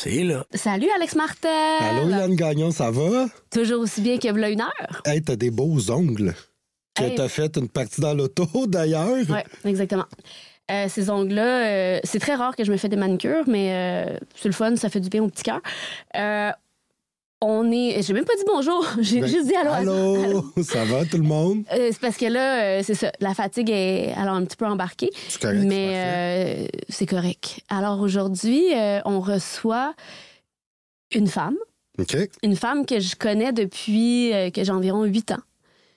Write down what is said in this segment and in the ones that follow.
C'est là. Salut Alex Martel! Allô Yann Gagnon, ça va? Toujours aussi bien qu'il y a une heure. Hey, t'as des beaux ongles. Que Hey. t'as fait une partie dans l'auto, d'ailleurs. Oui, exactement. Ces ongles-là, c'est très rare que je me fais des manucures, mais c'est le fun, ça fait du bien au petit cœur. J'ai même pas dit bonjour, j'ai juste dit allô. Allô, ça va tout le monde? C'est parce que là, c'est ça, la fatigue est alors un petit peu embarquée. C'est correct, mais c'est correct. Alors aujourd'hui, on reçoit une femme. OK. Une femme que je connais depuis que j'ai environ 8 ans.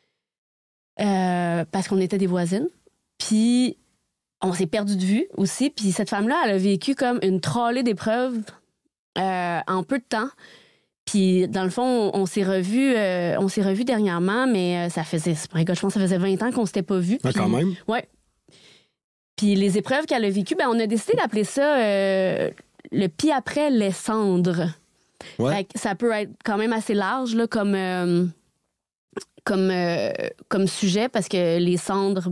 Parce qu'on était des voisines. Puis on s'est perdu de vue aussi. Puis cette femme-là, elle a vécu comme une trolley d'épreuves en peu de temps. Puis dans le fond, on s'est revus dernièrement, mais je pense que ça faisait 20 ans qu'on s'était pas vus. Ah, quand même? Ouais. Puis les épreuves qu'elle a vécues, on a décidé d'appeler ça le pis après les cendres. Ouais. Fait que ça peut être quand même assez large là, comme sujet, parce que les cendres,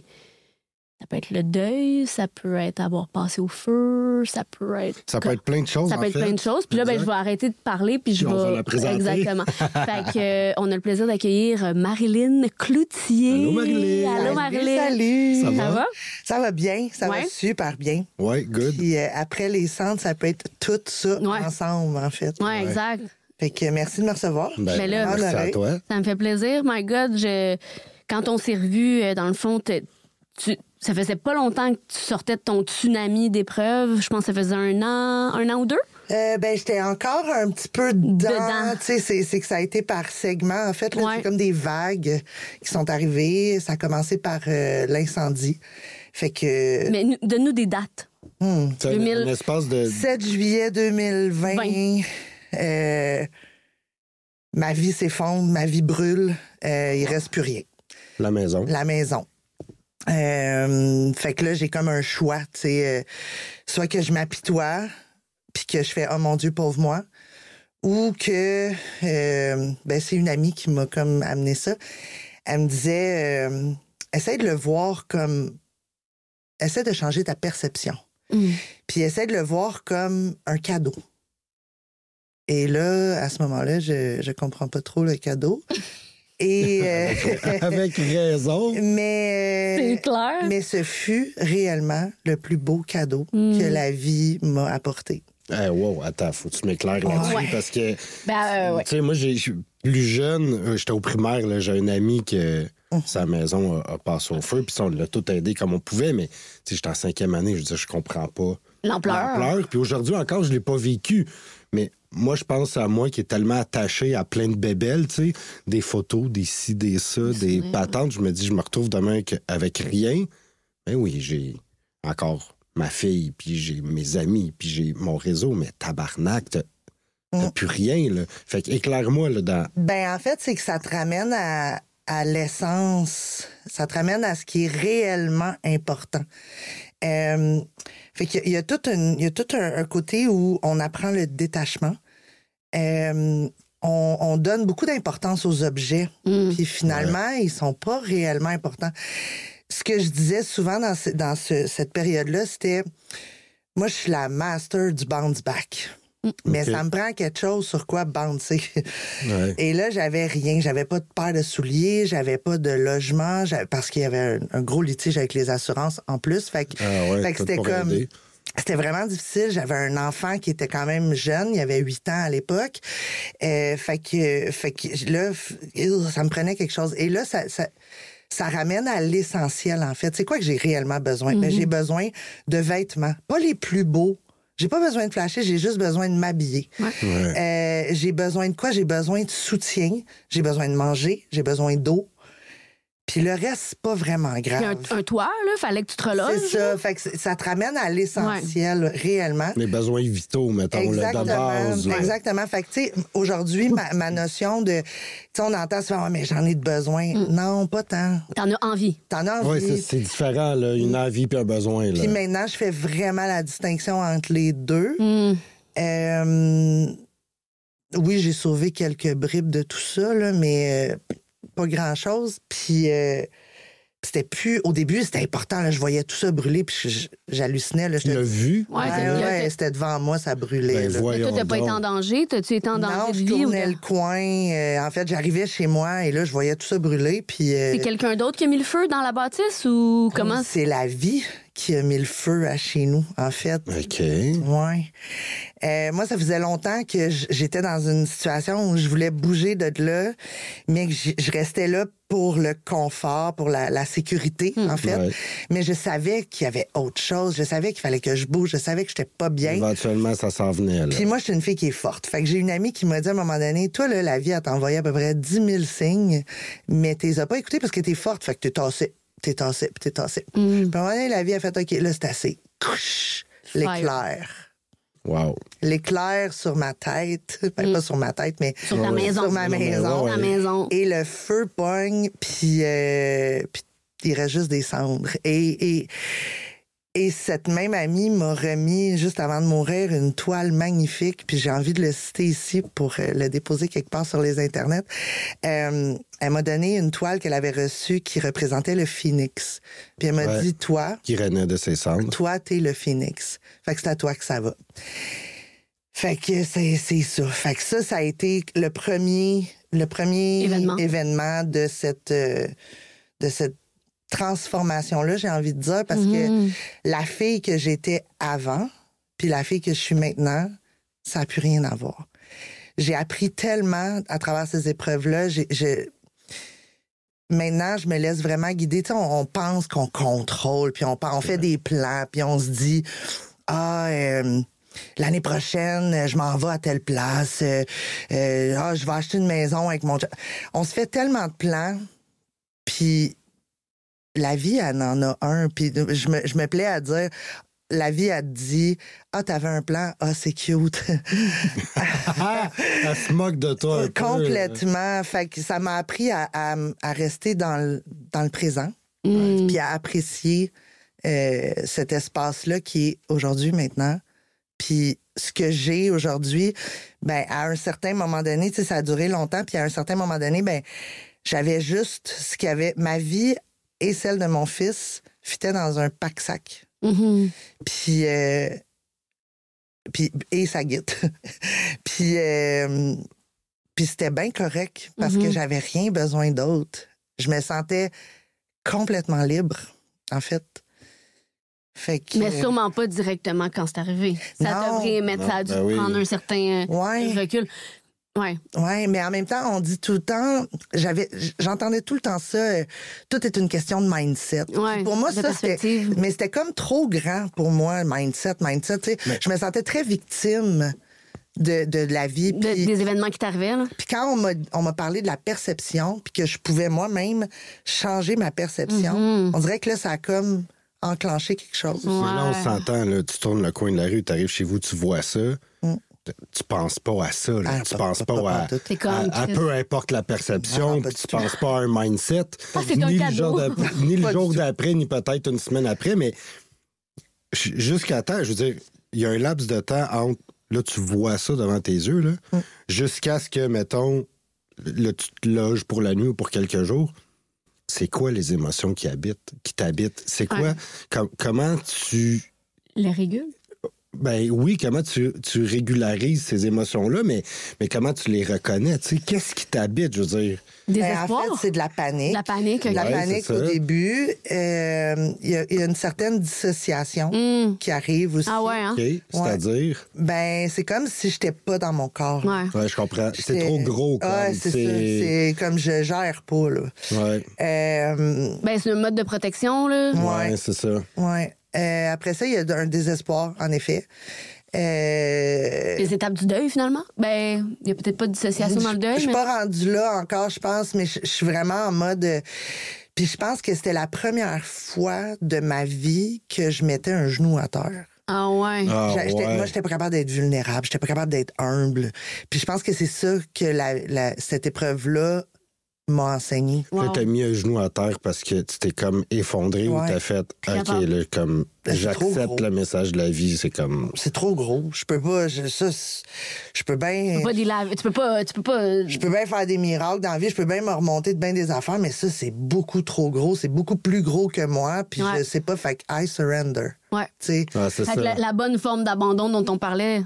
ça peut être le deuil, ça peut être avoir passé au feu, ça peut être... Ça peut être plein de choses, Ça peut être plein de choses. Puis là, je vais arrêter de parler, puis je Puis on vais... va la présenter. Exactement. Fait que, on a le plaisir d'accueillir Marilyn Cloutier. Allô, Marilyn. Allô, Marilyn. Salut! Ça Ça va? Ça va bien, ça Ouais. va super bien. Ouais, good. Puis après les centres, ça peut être tout ça Ouais. ensemble, en fait. Oui, exact. Fait que merci de me recevoir. Mais là, merci à honoré. toi. Ça me fait plaisir. My God, quand on s'est revus, dans le fond, ça faisait pas longtemps que tu sortais de ton tsunami d'épreuves. Je pense que ça faisait un an ou deux. J'étais encore un petit peu dedans. Dedans. Tu sais, c'est que ça a été par segment. En fait, là, Ouais. c'est comme des vagues qui sont arrivées. Ça a commencé par l'incendie. Fait que Mais donne-nous des dates. C'est 2000. un espace de... 7 juillet 2020, 20. Ma vie s'effondre, ma vie brûle. Il reste plus rien. La maison. La maison. Fait que là, j'ai comme un choix, tu sais, soit que je m'apitoie, puis que je fais « Oh mon Dieu, pauvre moi », ou que c'est une amie qui m'a comme amené ça. Elle me disait essaie de le voir comme... Essaie de changer ta perception. Puis essaie de le voir comme un cadeau. Et là, à ce moment-là, je comprends pas trop le cadeau. Et Avec raison. mais C'est clair. mais ce fut réellement le plus beau cadeau que la vie m'a apporté. Wow, attends, faut que tu m'éclaires là-dessus, Ouais. parce que... Ouais. Tu sais, moi, je suis plus jeune, j'étais au primaire, là, j'ai un ami que sa maison a passé au feu, puis on l'a tout aidé comme on pouvait, mais tu sais, j'étais en 5e année, je veux dire, je comprends pas L'ampleur. Puis aujourd'hui encore, je l'ai pas vécu, mais moi, je pense à moi qui est tellement attaché à plein de bébelles, tu sais, des photos, des ci, des ça, des patentes, je me dis, je me retrouve demain avec rien. Ben oui, j'ai encore ma fille, puis j'ai mes amis, puis j'ai mon réseau, mais tabarnak, t'as plus rien, là. Fait que éclaire-moi, là, dans... En fait, c'est que ça te ramène à l'essence. Ça te ramène à ce qui est réellement important. Fait qu'il y a tout un côté où on apprend le détachement. On donne beaucoup d'importance aux objets. Puis finalement, ils sont pas réellement importants. Ce que je disais souvent dans cette période-là, c'était... Moi, je suis la master du bounce back. Mais OK. ça me prend quelque chose sur quoi bouncer. Ouais. Et là, j'avais rien. J'avais pas de paire de souliers, j'avais pas de logement, parce qu'il y avait un gros litige avec les assurances en plus. Fait que c'était pour comme... aider. C'était vraiment difficile. J'avais un enfant qui était quand même jeune. Il avait 8 ans à l'époque. Fait que là, ça me prenait quelque chose. Et là, ça ramène à l'essentiel, en fait. C'est quoi que j'ai réellement besoin? J'ai besoin de vêtements. Pas les plus beaux. J'ai pas besoin de flasher, j'ai juste besoin de m'habiller. J'ai besoin de quoi? J'ai besoin de soutien. J'ai besoin de manger. J'ai besoin d'eau. Puis le reste, c'est pas vraiment grave. Puis un toit, là, fallait que tu te reloges. C'est ça. Fait que ça te ramène à l'essentiel, réellement. Les besoins vitaux, mettons, là, de base. là. Exactement. Fait que, tu sais, aujourd'hui, ma notion de... Tu sais, on entend souvent, mais j'en ai de besoin. Non, pas tant. T'en as envie. T'en as Oui, envie. c'est différent, là, une envie puis un besoin. Là. Puis maintenant, je fais vraiment la distinction entre les deux. Oui, j'ai sauvé quelques bribes de tout ça, là, mais pas grand-chose. Puis C'était plus... Au début, c'était important. Là, je voyais tout ça brûler, puis j'hallucinais. Là, Tu l'as vu? Ouais, c'était devant moi, ça brûlait. Ben, Mais toi, t'as pas été en danger? T'as-tu été en danger Non, de je vie? tournais le coin. En fait, j'arrivais chez moi et là, je voyais tout ça brûler. Puis, C'est quelqu'un d'autre qui a mis le feu dans la bâtisse ou comment? c'est la vie qui a mis le feu à chez nous, en fait. OK. Ouais. Moi, ça faisait longtemps que j'étais dans une situation où je voulais bouger de là, mais que je restais là pour le confort, pour la sécurité, en fait. Ouais. Mais je savais qu'il y avait autre chose. Je savais qu'il fallait que je bouge. Je savais que j'étais pas bien. Éventuellement, ça s'en venait, là. Puis moi, je suis une fille qui est forte. Fait que j'ai une amie qui m'a dit à un moment donné, toi, là, la vie, elle t'a envoyé à peu près 10 000 signes, mais t'es as pas écouté parce que t'es forte. Fait que t'es tassée. Puis à un moment donné, la vie a fait, OK, là, c'est assez. Couch! L'éclair. Wow. L'éclair sur ma tête. Ben, pas sur ma tête, mais Sur ta maison. sur ma maison. Ta maison. Et le feu pogne, puis il reste juste des cendres. Et cette même amie m'a remis, juste avant de mourir, une toile magnifique, puis j'ai envie de le citer ici pour le déposer quelque part sur les internets. Elle m'a donné une toile qu'elle avait reçue qui représentait le phénix. Puis elle m'a dit, toi... Qui renaît de ses cendres. Toi, t'es le phénix. Fait que c'est à toi que ça va. Fait que c'est ça. Fait que ça a été le premier événement de cette transformation-là, j'ai envie de dire, parce que la fille que j'étais avant, puis la fille que je suis maintenant, ça n'a plus rien à voir. J'ai appris tellement à travers ces épreuves-là. Maintenant, je me laisse vraiment guider. Tu sais, on pense qu'on contrôle, puis on fait des plans, puis on se dit, l'année prochaine, je m'en vais à telle place. Je vais acheter une maison avec mon... On se fait tellement de plans, puis la vie, elle en a un. Puis je me plais à dire, la vie, elle te dit, t'avais un plan, c'est cute. Elle se moque de toi un peu. Complètement. Fait que ça m'a appris à rester dans le présent, puis à apprécier cet espace-là qui est aujourd'hui, maintenant. Puis ce que j'ai aujourd'hui, ben à un certain moment donné, tu sais, ça a duré longtemps, puis à un certain moment donné, ben j'avais juste ce qu'il y avait. Ma vie et celle de mon fils fitaient dans un pack-sac. Puis et sa guide. Puis c'était bien correct parce que j'avais rien besoin d'autre. Je me sentais complètement libre, en fait. Fait que, mais sûrement pas directement quand c'est arrivé. Ça devrait mettre, ça a dû prendre un certain recul. Ouais. Ouais, mais en même temps, on dit tout le temps, j'entendais tout le temps ça, tout est une question de mindset. Ouais, pour moi, ça, c'était comme trop grand pour moi, mindset, tu sais. Je me sentais très victime de la vie. Des événements qui t'arrivaient, là. Puis quand on m'a parlé de la perception, puis que je pouvais moi-même changer ma perception, on dirait que là, ça a comme enclenché quelque chose. Mais là, on s'entend, là, tu tournes le coin de la rue, tu arrives chez vous, tu vois ça. Tu penses pas à ça. Là. Tu penses pas à peu importe la perception, puis tu penses pas à un mindset. Ni le jour d'après, ni peut-être une semaine après, mais jusqu'à temps, je veux dire, il y a un laps de temps entre, là, tu vois ça devant tes yeux, là, jusqu'à ce que, mettons, là, tu te loges pour la nuit ou pour quelques jours. C'est quoi les émotions qui t'habitent? C'est quoi? Comment tu... Les régules? Ben oui, comment tu régularises ces émotions-là, mais comment tu les reconnais? Tu sais, qu'est-ce qui t'habite, je veux dire? Désespoir? En fait, c'est de la panique. La panique, La panique au début. Il y a une certaine dissociation qui arrive aussi. Ah ouais, hein? OK, c'est-à-dire? Ben, c'est comme si j'étais pas dans mon corps. Ouais, je comprends. C'est trop gros, comme. Ouais, c'est ça. C'est comme je gère pas, là. Ouais. Ben, c'est un mode de protection, là. Ouais, c'est ça. Ouais. Après ça, il y a un désespoir, en effet. Les étapes du deuil, finalement? Ben, il n'y a peut-être pas de dissociation dans le deuil. Je suis pas rendue là encore, je pense, mais je suis vraiment en mode... Puis je pense que c'était la première fois de ma vie que je mettais un genou à terre. Ah ouais. Moi, j'étais pas capable d'être vulnérable, j'étais pas capable d'être humble. Puis je pense que c'est ça que cette épreuve-là m'a enseigné. Là, t'as mis un genou à terre parce que tu t'es comme effondré ou t'as fait OK, là, comme j'accepte le message de la vie, c'est comme. C'est trop gros. Je peux pas. Je peux bien. Tu peux pas. Je peux bien faire des miracles dans la vie, je peux bien me remonter de bien des affaires, mais ça, c'est beaucoup trop gros. C'est beaucoup plus gros que moi, puis je sais pas, fait que I surrender. Ouais. Tu sais. C'est ça. La bonne forme d'abandon dont on parlait.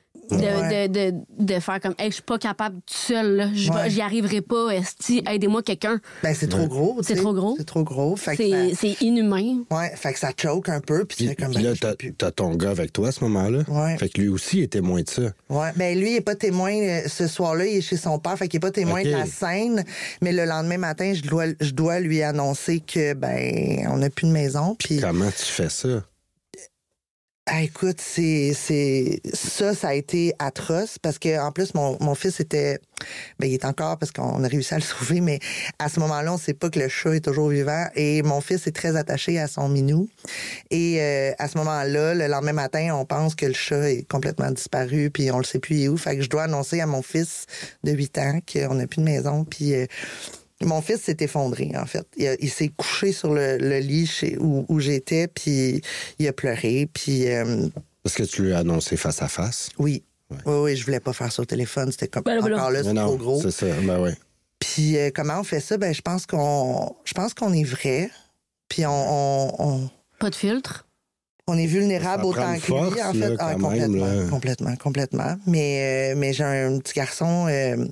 De faire comme, hey, je suis pas capable tout seul, là. J'y arriverai pas, esti, aidez-moi quelqu'un. Ben, c'est trop gros. C'est trop gros. C'est trop gros. C'est inhumain. Ouais, fait que ça choque un peu. Puis comme, là, t'as ton gars avec toi à ce moment-là. Ouais. Fait que lui aussi est témoin de ça. Ouais, ben lui, il est pas témoin ce soir-là, il est chez son père, fait qu'il est pas témoin de la scène. Mais le lendemain matin, je dois lui annoncer que, ben, on n'a plus de maison. Puis comment tu fais ça? Écoute, ça a été atroce parce que en plus mon fils était, ben il est encore parce qu'on a réussi à le sauver, mais à ce moment-là on sait pas que le chat est toujours vivant et mon fils est très attaché à son minou et à ce moment-là le lendemain matin on pense que le chat est complètement disparu puis on le sait plus il est où, fait que je dois annoncer à mon fils de 8 ans qu'on n'a plus de maison puis mon fils s'est effondré, en fait. Il s'est couché sur le lit où j'étais, puis il a pleuré, puis... Est-ce que tu lui as annoncé face à face? Oui. Ouais. Oui, je voulais pas faire ça au téléphone. C'était comme... Encore là, c'est trop gros. C'est ça, ben oui. Puis comment on fait ça? Ben je pense qu'on est vrai, puis on... Pas de filtre? On est vulnérable autant que lui, en fait. Complètement. Mais j'ai un petit garçon...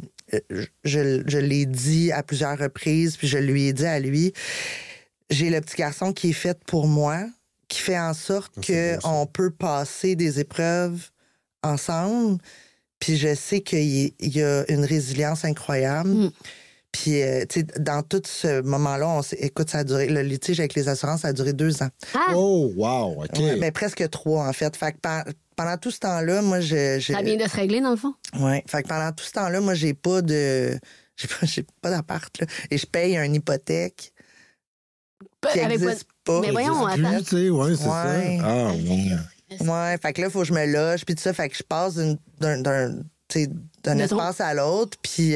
Je l'ai dit à plusieurs reprises, puis je lui ai dit à lui, j'ai le petit garçon qui est fait pour moi, qui fait en sorte qu'on peut passer des épreuves ensemble, puis je sais qu'il y a une résilience incroyable. Puis, tu sais, dans tout ce moment-là, écoute, ça a duré, le litige avec les assurances, ça a duré 2 ans. Ah! Oh, wow, OK. Ouais, ben, presque 3, en fait. Fait que pendant tout ce temps-là, moi, ça vient de se régler, dans le fond? Oui. Fait que pendant tout ce temps-là, moi, j'ai pas d'appart, là. Et je paye une hypothèque qui n'existe pas. Mais voyons, attends. Tu sais, ouais, c'est ça. Ah, ouais. Fait que là, il faut que je me loge, puis tout ça. Fait que je passe d'un espace à l'autre, puis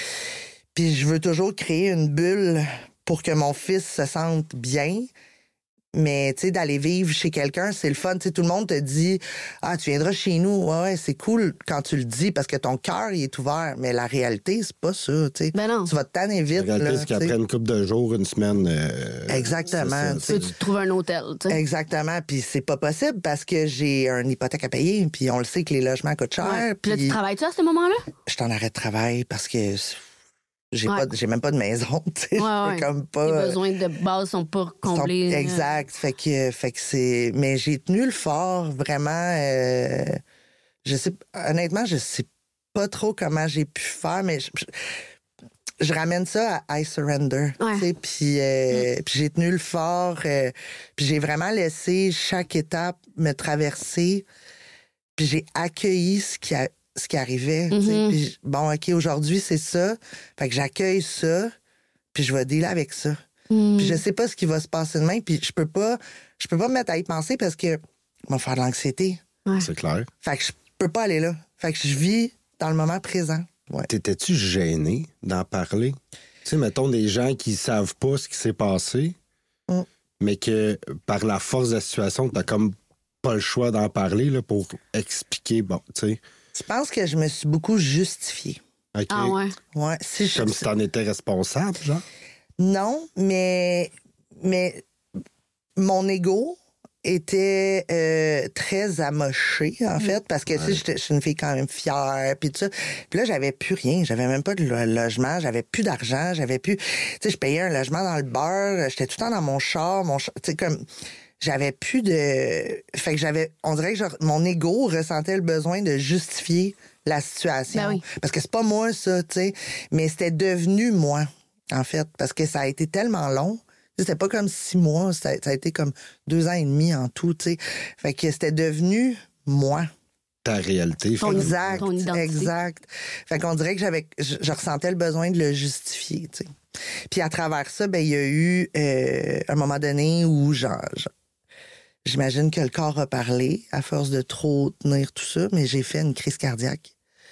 je veux toujours créer une bulle pour que mon fils se sente bien. Mais, tu sais, d'aller vivre chez quelqu'un, c'est le fun. Tu sais, tout le monde te dit « Ah, tu viendras chez nous. » Ouais, c'est cool quand tu le dis parce que ton cœur, il est ouvert. Mais la réalité, c'est pas ça, tu sais. Ben non. Tu vas te tanner vite, la réalité, c'est qu'après une couple de jours, une semaine... exactement. Tu trouves un hôtel, tu sais. Exactement. Puis c'est pas possible parce que j'ai une hypothèque à payer. Puis on le sait que les logements coûtent cher. Ouais. Puis là, tu travailles-tu à ce moment-là? Je suis en arrêt de travail parce que... J'ai même pas de maison, tu sais. Comme pas, les besoins de base sont pas comblés. Exact. Fait que c'est... Mais j'ai tenu le fort, vraiment. Honnêtement, je sais pas trop comment j'ai pu faire, mais je ramène ça à I surrender. Tu sais, puis j'ai tenu le fort. Puis j'ai vraiment laissé chaque étape me traverser. Puis j'ai accueilli ce qui arrivait. Puis, bon, OK, aujourd'hui, c'est ça. Fait que j'accueille ça, puis je vais dealer avec ça. Puis je sais pas ce qui va se passer demain, puis je peux pas me mettre à y penser parce que va me faire de l'anxiété. Ouais. C'est clair. Fait que je peux pas aller là. Fait que je vis dans le moment présent. Ouais. T'étais-tu gêné d'en parler? Tu sais, mettons des gens qui savent pas ce qui s'est passé, mais que par la force de la situation, t'as comme pas le choix d'en parler là, pour expliquer, bon, tu sais. Je pense que je me suis beaucoup justifiée. Okay. Ah ouais? Ouais. Comme si t'en étais responsable, genre? Non, mais mon ego était très amoché, en fait, parce que tu sais, je suis une fille quand même fière, puis tout ça. Puis là, j'avais plus rien. J'avais même pas de logement, j'avais plus d'argent, j'avais plus... Tu sais, je payais un logement dans le beurre, j'étais tout le temps dans mon char, tu sais, comme... J'avais plus de... Fait que on dirait que mon ego ressentait le besoin de justifier la situation. Ben oui. Parce que c'est pas moi, ça, tu sais. Mais c'était devenu moi, en fait. Parce que ça a été tellement long. C'était pas comme 6 mois. Ça a été comme 2 ans et demi en tout, tu sais. Fait que c'était devenu moi. Ta réalité. Exact, ton identité. exact. Fait qu'on dirait que je ressentais le besoin de le justifier, tu sais. Puis à travers ça, ben il y a eu un moment donné où j'imagine que le corps a parlé à force de trop tenir tout ça, mais j'ai fait une crise cardiaque.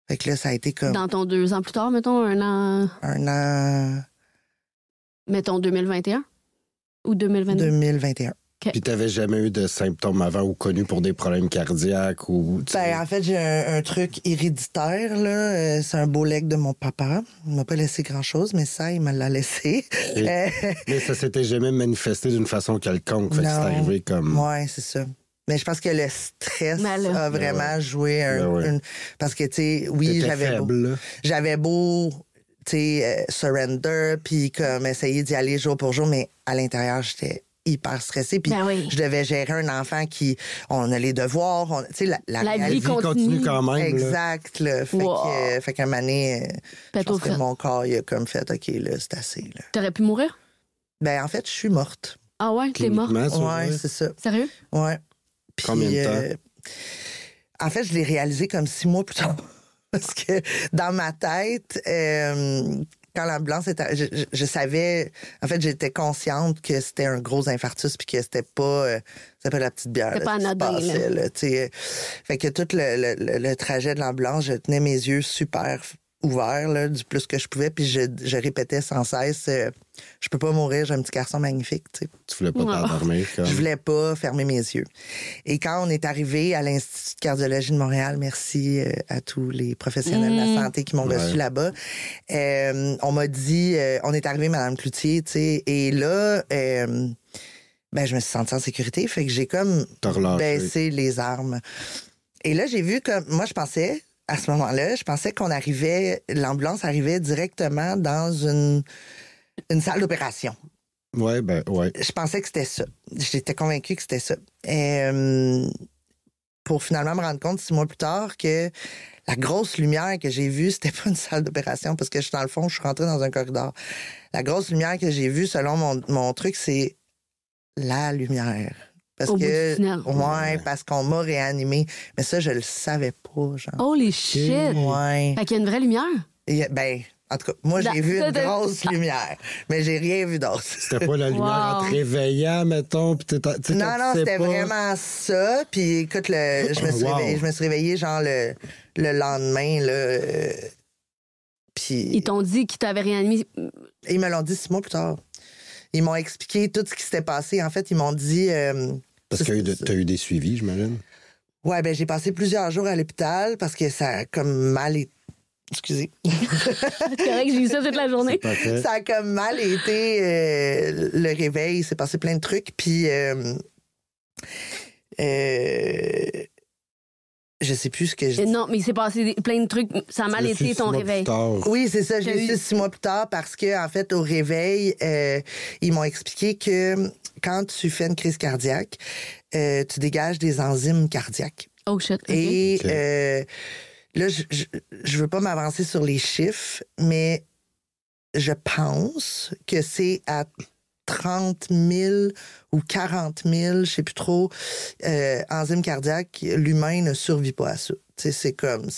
Fait que là, ça a été comme Dans ton 2 ans plus tard, mettons, un an, un an mettons 2021 ou 2022? 2021. Puis t'avais jamais eu de symptômes avant ou connus pour des problèmes cardiaques ou... Ben, en fait, j'ai un truc héréditaire, là. C'est un beau leg de mon papa. Il m'a pas laissé grand-chose, mais ça, il me l'a laissé. Mais ça s'était jamais manifesté d'une façon quelconque. Fait que c'est arrivé comme... Ouais, c'est ça. Mais je pense que le stress a vraiment joué parce que, tu sais, oui, j'avais beau tu sais, surrender, puis comme essayer d'y aller jour pour jour, mais à l'intérieur, j'étais hyper stressée. Puis je devais gérer un enfant qui... On a les devoirs. Tu sais, la vie continue quand même. Exact. Là. Fait qu'un moment donné, je pense que mon corps, il a comme fait, OK, là, c'est assez. Là. T'aurais pu mourir? Ben, en fait, je suis morte. Ah ouais, t'es morte? Ouais, c'est ça. Sérieux? Ouais. Puis, combien de temps? En fait, je l'ai réalisé comme 6 mois plus tard. Parce que dans ma tête... quand l'ambulance était... Je savais... En fait, j'étais consciente que c'était un gros infarctus puis que c'était pas la petite bière. C'était pas anodin, là. Fait que tout le trajet de l'ambulance, je tenais mes yeux super ouverts, là, du plus que je pouvais, puis je répétais sans cesse je peux pas mourir, j'ai un petit garçon magnifique. Tu voulais pas t'endormir? Comme... Je voulais pas fermer mes yeux. Et quand on est arrivé à l'Institut de cardiologie de Montréal, merci à tous les professionnels de la santé qui m'ont reçu là-bas, on m'a dit, on est arrivé, Madame Cloutier, tu sais, et là, ben, je me suis sentie en sécurité, fait que j'ai comme baissé les armes. Et là, j'ai vu comme, moi, je pensais qu'on arrivait, l'ambulance arrivait directement dans une salle d'opération. Ouais. Je pensais que c'était ça. J'étais convaincue que c'était ça. Pour finalement me rendre compte 6 mois plus tard que la grosse lumière que j'ai vue, c'était pas une salle d'opération parce que dans le fond, je suis rentrée dans un corridor. La grosse lumière que j'ai vue, selon mon truc, c'est la lumière. Parce parce qu'on m'a réanimé. Mais ça, je le savais pas, genre. Holy shit! Ouais. Fait qu'il y a une vraie lumière? Ben, en tout cas, moi, j'ai vu une grosse lumière, mais j'ai rien vu d'autre. C'était pas la lumière en te réveillant, mettons? Non, c'était vraiment ça. Puis écoute, je me suis réveillée genre le lendemain, là. Puis... Ils t'ont dit qu'ils t'avaient réanimé? Ils me l'ont dit 6 mois plus tard. Ils m'ont expliqué tout ce qui s'était passé. En fait, ils m'ont dit... parce que t'as eu des suivis, j'imagine? Ouais, ben j'ai passé plusieurs jours à l'hôpital parce que ça a comme mal été... Excusez. C'est correct, j'ai eu ça toute la journée. Ça a comme mal été le réveil. Il s'est passé plein de trucs. Puis... je sais plus ce que je dis. Non, mais il s'est passé plein de trucs. Ça a mal été ton réveil. Oui, c'est ça. Je l'ai su 6 mois plus tard parce que, en fait, au réveil, ils m'ont expliqué que quand tu fais une crise cardiaque, tu dégages des enzymes cardiaques. Oh shit. Okay. Et là, je veux pas m'avancer sur les chiffres, mais je pense que c'est à 30 000 ou 40 000, je sais plus trop, enzymes cardiaques, l'humain ne survit pas à ça. T'sais, c'est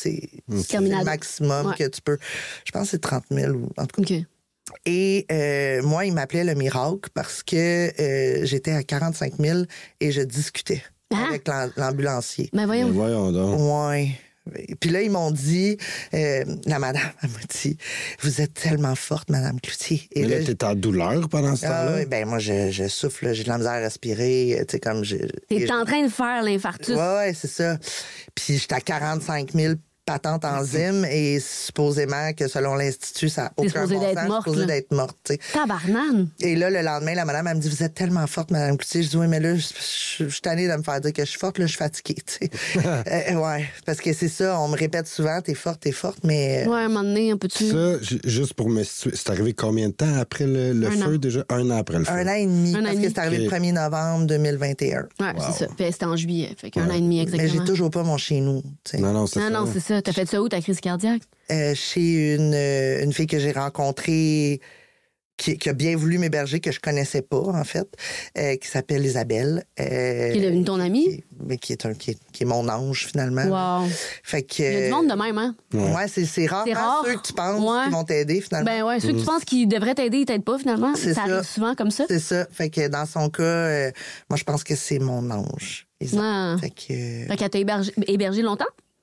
le maximum que tu peux. Je pense que c'est 30 000 ou en tout cas. Okay. Et moi, il m'appelait le miracle parce que j'étais à 45 000 et je discutais avec l'ambulancier. Ben voyons. Donc. Ouais. Puis là, ils m'ont dit, la madame, elle m'a dit, vous êtes tellement forte, Madame Cloutier. Et mais là, t'es en douleur pendant ce temps-là? Oui, ben moi, je souffle, j'ai de la misère à respirer, tu sais, comme... T'es en train de faire l'infarctus. Ouais, c'est ça. Puis j'étais à 45 000 patente enzyme et supposément que selon l'Institut, ça n'a aucun bon sens. Supposé d'être morte. T'sais. Tabarnane! Et là, le lendemain, la madame, elle me dit, vous êtes tellement forte, Madame Cloutier. Je dis, oui, mais là, je suis tannée de me faire dire que je suis forte, là, je suis fatiguée. Ouais, parce que c'est ça, on me répète souvent, t'es forte, mais... Ouais, un moment donné, un peu dessus. Ça, juste pour me situer, c'est arrivé combien de temps après le feu, déjà? 1 an après le feu. 1 an et demi, parce que c'est arrivé le 1er novembre 2021. Ouais, c'est ça. Puis c'était en juillet, fait qu'un an et demi exactement. Mais j'ai toujours pas mon chez nous. T'sais. Non, c'est ça. T'as fait ça où, ta crise cardiaque? Chez une fille que j'ai rencontrée qui a bien voulu m'héberger, que je connaissais pas, en fait, qui s'appelle Isabelle. Qui est devenue ton amie? Mais qui est mon ange, finalement. Wow. Fait que, il y a du monde de même, hein? Ouais, c'est rare. Ceux que tu penses qui vont t'aider, finalement. Ben ouais, ceux que tu penses qu'ils devraient t'aider, ils t'aident pas, finalement. Ça arrive souvent comme ça. C'est ça. Fait que dans son cas, moi, je pense que c'est mon ange. Fait qu'elle t'a hébergé longtemps?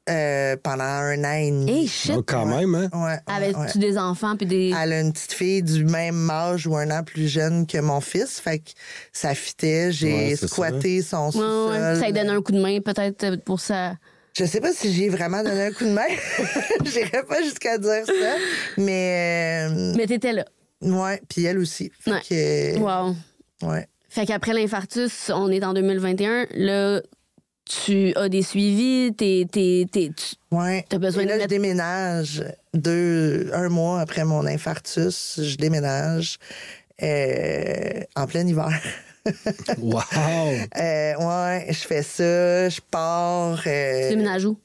pendant 1 an et demi. Hey, shit! Oh, quand même, hein? Ouais, Avais-tu des enfants puis des... Elle a une petite fille du même âge ou 1 an plus jeune que mon fils. Fait que ça fitait. J'ai squatté son sous-sol. Ça lui donne un coup de main, peut-être, pour ça. Je sais pas si j'ai vraiment donné un coup de main. J'irais pas jusqu'à dire ça. Mais t'étais là. Ouais, puis elle aussi. Fait que, wow. Ouais. Fait qu'après l'infarctus, on est en 2021. Là, tu as des suivis, t'as besoin de je déménage 1 mois après mon infarctus. Je déménage en plein hiver. Wow! Ouais, je fais ça, je pars. Tu déménages où?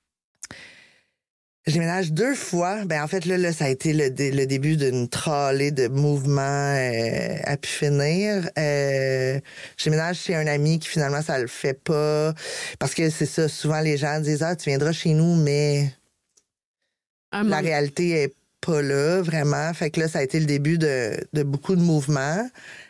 Je déménage 2 fois. Ben en fait, là ça a été le début d'une tralée de mouvements à pu finir. Je déménage chez un ami qui, finalement, ça le fait pas. Parce que c'est ça, souvent, les gens disent « Ah, tu viendras chez nous, mais la réalité est pas là, vraiment. » Fait que là, ça a été le début de beaucoup de mouvements.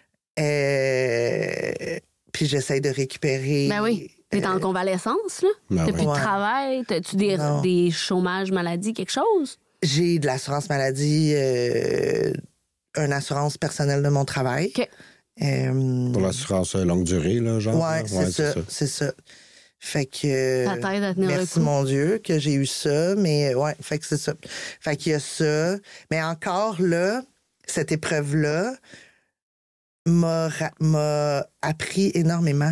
Puis j'essaie de récupérer... Ben oui. T'es en convalescence, là? Ben T'as plus de travail? T'as-tu des chômages, maladies, quelque chose? J'ai de l'assurance maladie, une assurance personnelle de mon travail. OK. Pour l'assurance longue durée, là, genre? Ouais, c'est ça. Fait que... Ça t'aide à tenir le merci, coup. mon Dieu, que j'ai eu ça. Mais ouais, fait que c'est ça. Fait qu'il y a ça. Mais encore là, cette épreuve-là m'a appris énormément.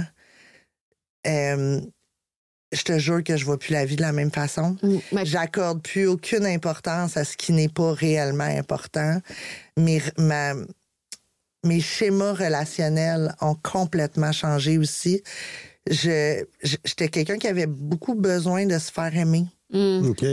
Je te jure que je vois plus la vie de la même façon. J'accorde plus aucune importance à ce qui n'est pas réellement important. Mes schémas relationnels ont complètement changé aussi. J'étais quelqu'un qui avait beaucoup besoin de se faire aimer. OK.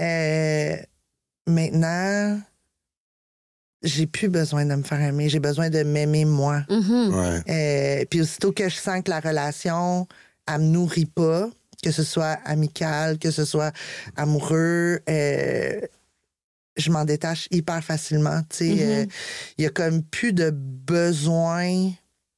Maintenant, j'ai plus besoin de me faire aimer. J'ai besoin de m'aimer moi. Ouais. Puis aussitôt que je sens que la relation, elle me nourrit pas, que ce soit amical, que ce soit amoureux, je m'en détache hyper facilement. Il y a comme plus de besoin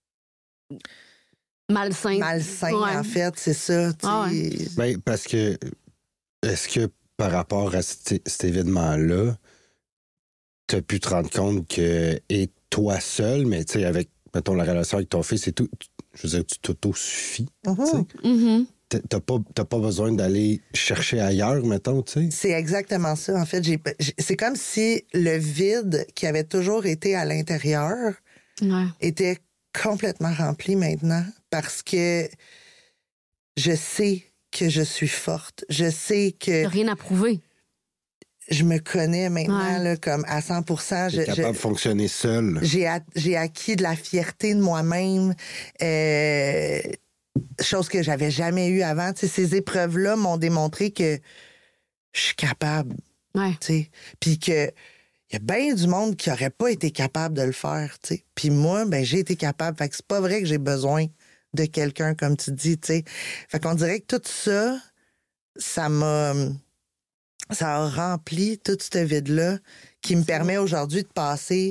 malsain, en fait, c'est ça. Ben, parce que, est-ce que par rapport à cet événement-là, tu as pu te rendre compte que, et toi seul, mais tu sais, avec, mettons, la relation avec ton fils et tout, je veux dire, tu t'auto-suffis. T'as pas besoin d'aller chercher ailleurs, mettons, tu sais. C'est exactement ça. En fait, c'est comme si le vide qui avait toujours été à l'intérieur était complètement rempli maintenant, parce que je sais que je suis forte. Je sais que... T'as rien à prouver. Je me connais maintenant là, comme à 100%. T'es capable de fonctionner seul. J'ai acquis de la fierté de moi-même, chose que j'avais jamais eue avant. T'sais, ces épreuves-là m'ont démontré que je suis capable. Puis que il y a bien du monde qui n'aurait pas été capable de le faire. T'sais. Puis moi, ben j'ai été capable. Fait que c'est pas vrai que j'ai besoin de quelqu'un, comme tu dis. T'sais. Fait qu'on dirait que tout ça, ça a rempli tout ce vide-là qui me permet aujourd'hui de passer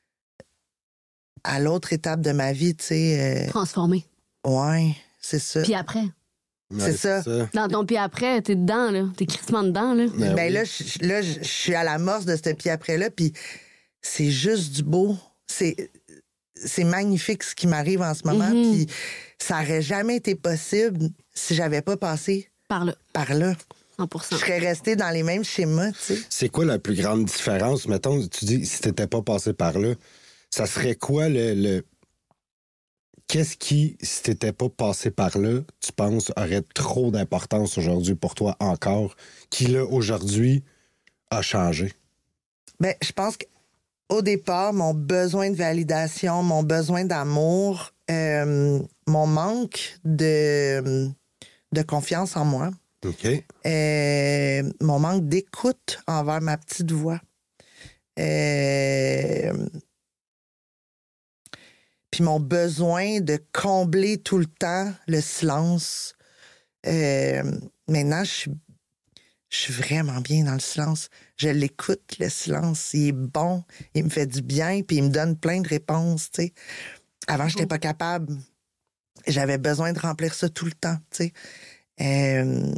à l'autre étape de ma vie, tu sais. Transformer. Ouais, c'est ça. Puis après. C'est ça. Dans ton pied après, t'es dedans, là. T'es crissement dedans, là. Ben là, je suis à l'amorce de ce pied après-là, puis c'est juste du beau. C'est magnifique ce qui m'arrive en ce moment, puis ça aurait jamais été possible si j'avais pas passé par là. 100%. Je serais restée dans les mêmes schémas, tu sais. C'est quoi la plus grande différence? Mettons, tu dis, si t'étais pas passé par là, ça serait quoi le... Qu'est-ce qui, si t'étais pas passé par là, tu penses, aurait trop d'importance aujourd'hui pour toi encore, qui, là, aujourd'hui, a changé? Ben, je pense qu'au départ, mon besoin de validation, mon besoin d'amour, mon manque de confiance en moi, OK. mon manque d'écoute envers ma petite voix. Puis mon besoin de combler tout le temps le silence. Maintenant, je suis vraiment bien dans le silence. Je l'écoute, le silence. Il est bon, il me fait du bien, puis il me donne plein de réponses, tu sais. Avant, je n'étais pas capable. J'avais besoin de remplir ça tout le temps, tu sais.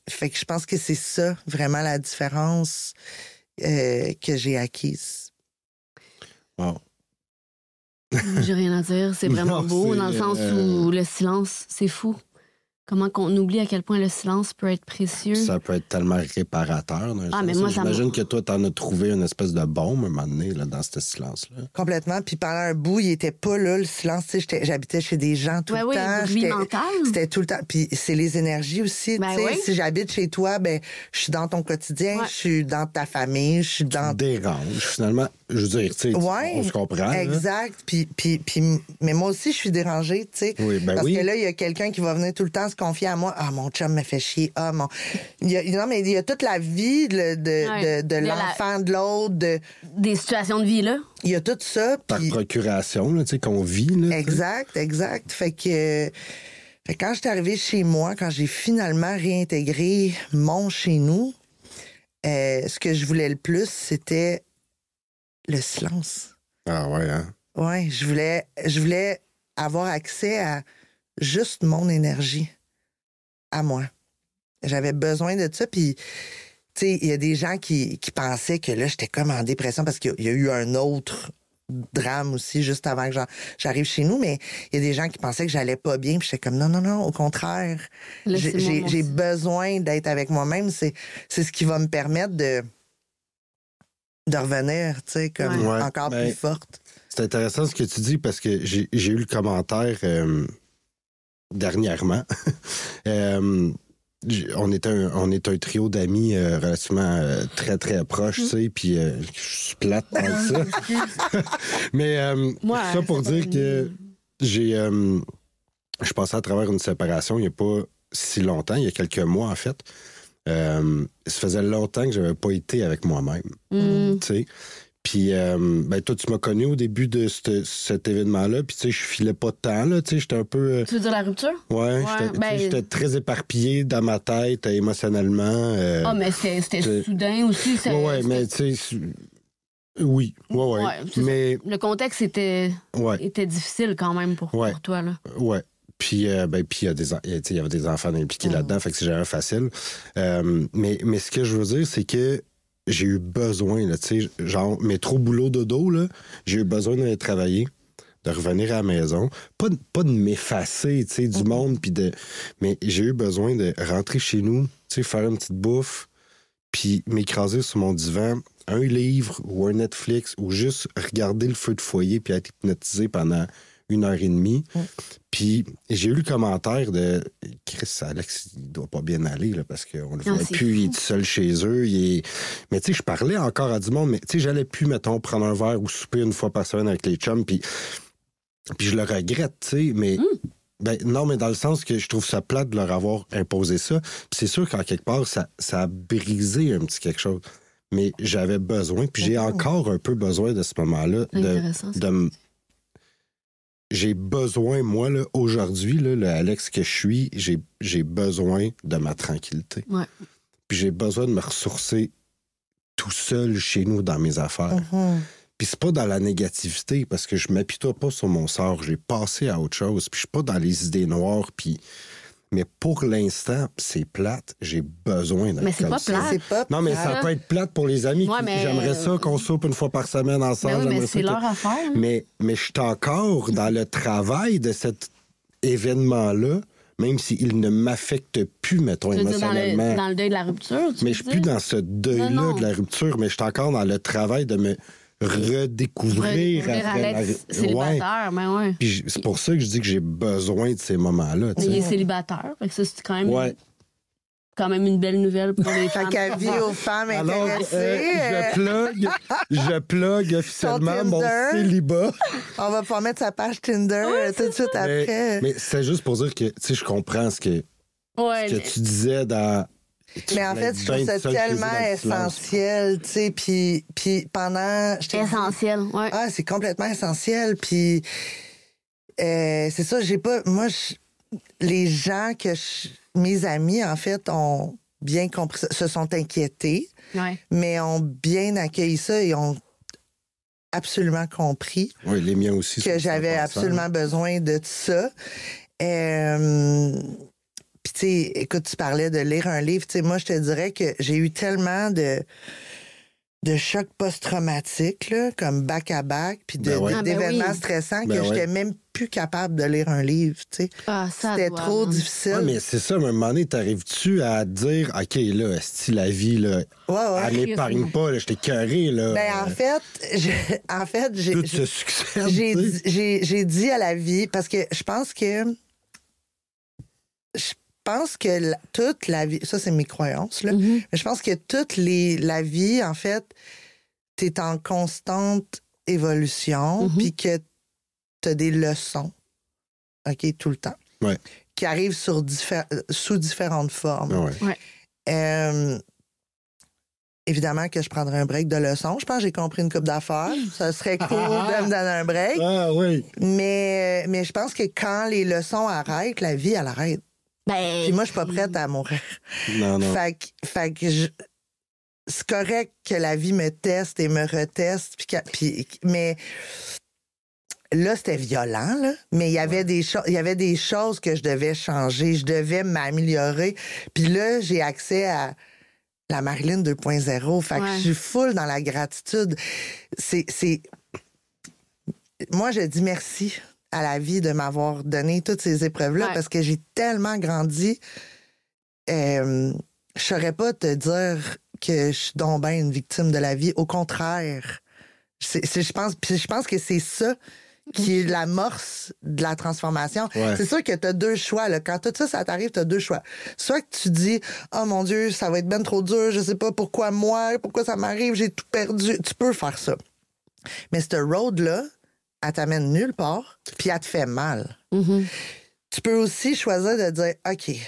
Fait que je pense que c'est ça, vraiment, la différence que j'ai acquise. Wow. J'ai rien à dire. C'est vraiment Non, beau c'est, dans le sens où le silence, c'est fou. Comment qu'on oublie à quel point le silence peut être précieux. Ça peut être tellement réparateur. Mais moi, j'imagine que toi, t'en as trouvé une espèce de bombe un moment donné là, dans ce silence-là. Complètement. Puis pendant un bout, il était pas là, le silence. Tu sais, j'habitais chez des gens tout le temps. Oui, mental. C'était tout le temps. Puis c'est les énergies aussi. Ben tu sais, oui. Si j'habite chez toi, ben je suis dans ton quotidien, je suis dans ta famille, je suis dans... Dérange, finalement. Je veux dire, tu sais, on se comprend. Exact. Mais moi aussi, je suis dérangée, tu sais. Oui, ben parce oui. que là, il y a quelqu'un qui va venir tout le temps se confier à moi. Ah, mon chum me fait chier. Ah, mon... Non, mais il y a toute la vie de l'enfant de l'autre. Des situations de vie, là. Il y a tout ça. Par procuration, là, tu sais, qu'on vit. Là, Exact. Fait que quand je suis arrivée chez moi, quand j'ai finalement réintégré mon chez nous, ce que je voulais le plus, c'était le silence. Ah ouais, hein? Ouais, je voulais avoir accès à juste mon énergie, à moi. J'avais besoin de ça, puis, tu sais, il y a des gens qui pensaient que là, j'étais comme en dépression parce qu'il y a eu un autre drame aussi juste avant que j'arrive chez nous, mais il y a des gens qui pensaient que j'allais pas bien, puis j'étais comme non, au contraire. J'ai besoin d'être avec moi-même, c'est ce qui va me permettre de revenir, tu sais, comme encore plus forte. C'est intéressant ce que tu dis parce que j'ai eu le commentaire dernièrement. On est un trio d'amis relativement très, très proches, tu sais, puis je suis plate avec ça. Mais ça pour dire que je passais à travers une séparation il n'y a pas si longtemps, il y a quelques mois en fait. Ça faisait longtemps que je n'avais pas été avec moi-même, tu sais. Puis, toi, tu m'as connu au début de cet événement-là. Puis, tu sais, je filais pas de temps, là. Tu sais, j'étais un peu... Tu veux dire la rupture? Ouais, j'étais très éparpillé dans ma tête, émotionnellement. Mais c'était soudain aussi. Ouais, mais tu sais... Oui, ouais. Mais... Le contexte était difficile quand même pour toi, là. Ouais. Puis, il y avait des enfants impliqués là-dedans, fait que c'est jamais facile. Mais ce que je veux dire, c'est que j'ai eu besoin, là, tu sais, genre, métro, boulot, dodo, là, j'ai eu besoin d'aller travailler, de revenir à la maison. Pas de m'effacer, tu sais, du monde, mais j'ai eu besoin de rentrer chez nous, tu sais, faire une petite bouffe, puis m'écraser sur mon divan, un livre ou un Netflix, ou juste regarder le feu de foyer puis être hypnotisé pendant 1h30. Puis j'ai eu le commentaire de Chris, Alex, il doit pas bien aller là, parce qu'on le voit plus, il est tout seul chez eux. Mais tu sais, je parlais encore à du monde, mais tu sais, j'allais plus, mettons, prendre un verre ou souper une fois par semaine avec les chums, puis je le regrette, tu sais, mais... non, mais dans le sens que je trouve ça plate de leur avoir imposé ça. Puis c'est sûr qu'en quelque part, ça a brisé un petit quelque chose. Mais j'avais besoin, puis j'ai encore un peu besoin de ce moment-là j'ai besoin, moi, là, aujourd'hui, là, le Alex que je suis, j'ai besoin de ma tranquillité. Ouais. Puis j'ai besoin de me ressourcer tout seul chez nous dans mes affaires. Puis c'est pas dans la négativité, parce que je m'apitoie pas sur mon sort. J'ai passé à autre chose. Puis je suis pas dans les idées noires. Mais pour l'instant, c'est plate. J'ai besoin d'être Mais c'est pas plate. Non, mais ça peut être plate pour les amis. J'aimerais ça qu'on soupe une fois par semaine ensemble. Mais c'est leur affaire. Mais je suis encore dans le travail de cet événement-là, même s'il ne m'affecte plus, mettons, émotionnellement. Dans le deuil de la rupture, mais je suis plus dans ce deuil-là de la rupture, mais je suis encore dans le travail de me redécouvrir Alex célibataire, mais ouais. Puis c'est pour ça que je dis que j'ai besoin de ces moments-là. Il est célibataire, fait que ça, c'est quand même une belle nouvelle pour les femmes. Fait qu'avis aux femmes intéressées. Je plug officiellement mon célibat. On va pouvoir mettre sa page Tinder tout de suite après. Mais c'est juste pour dire que, tu sais, je comprends ce que tu disais dans... Mais en fait, je trouve ça tellement essentiel, tu sais, puis pendant... Essentiel, ouais. Ah, c'est complètement essentiel, puis c'est ça, j'ai pas... Moi, les gens mes amis, en fait, ont bien compris ça, se sont inquiétés, mais ont bien accueilli ça et ont absolument compris les miens aussi, que j'avais absolument besoin de ça. Puis, tu sais, écoute, tu parlais de lire un livre. Tu sais, moi, je te dirais que j'ai eu tellement de chocs post-traumatiques, là, comme back-à-back, puis d'événements stressants que j'étais même plus capable de lire un livre, tu sais. C'était trop difficile. Ouais, mais c'est ça, à un moment donné, t'arrives-tu à dire, OK, là, est-ce la vie, là, elle m'épargne pas, là, je t'ai carré, là. Ben, en fait, j'ai... Tout se succède, j'ai dit à la vie, parce que je pense que toute la vie, ça c'est mes croyances, là, mais je pense que la vie, en fait, t'es en constante évolution, puis que t'as des leçons, OK, tout le temps, qui arrivent sous différentes formes. Évidemment que je prendrais un break de leçons. Je pense que j'ai compris une couple d'affaires. Ça serait cool de me donner un break. Ah oui. Mais je pense que quand les leçons arrêtent, la vie, elle arrête. Puis moi, je suis pas prête à mourir. Non. Fait que c'est correct que la vie me teste et me reteste. Mais là, c'était violent, là. Mais il y avait des choses que je devais changer. Je devais m'améliorer. Puis là, j'ai accès à la Marilyn 2.0. Fait que je suis full dans la gratitude. Moi, je dis merci à la vie de m'avoir donné toutes ces épreuves-là parce que j'ai tellement grandi. Je saurais pas te dire que je suis donc bien une victime de la vie. Au contraire. Je pense que c'est ça qui est l'amorce de la transformation. C'est sûr que tu as deux choix. Là. Quand tout ça t'arrive, tu as deux choix. Soit que tu dis « Oh mon Dieu, ça va être ben trop dur, je sais pas pourquoi ça m'arrive, j'ai tout perdu. » Tu peux faire ça. Mais cette road-là, elle t'amène nulle part, puis elle te fait mal. Tu peux aussi choisir de dire « OK,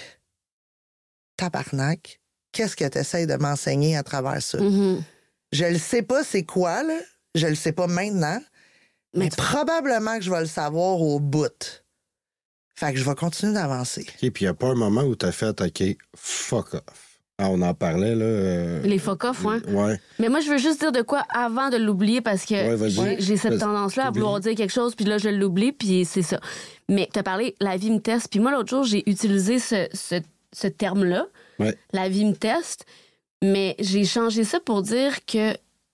tabarnak, qu'est-ce que tu essaies de m'enseigner à travers ça? Je le sais pas c'est quoi, là. Je le sais pas maintenant, mais probablement que je vais le savoir au bout. Fait que je vais continuer d'avancer. OK, puis il n'y a pas un moment où tu as fait « OK, fuck off ». Ah, on en parlait, là. Les fuck-off, ouais. Mais moi, je veux juste dire de quoi avant de l'oublier parce que j'ai cette tendance-là à vouloir dire quelque chose, puis là, je l'oublie, puis c'est ça. Mais tu as parlé « la vie me teste », puis moi, l'autre jour, j'ai utilisé ce terme-là, « la vie me teste », mais j'ai changé ça pour dire que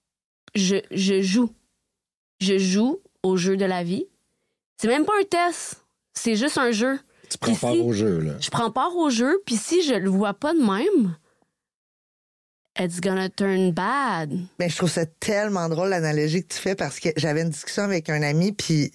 je joue. Je joue au jeu de la vie. C'est même pas un test, c'est juste un jeu. Tu prends part au jeu, là. Je prends part au jeu, puis si je le vois pas de même, it's gonna turn bad. Mais je trouve ça tellement drôle l'analogie que tu fais parce que j'avais une discussion avec un ami, puis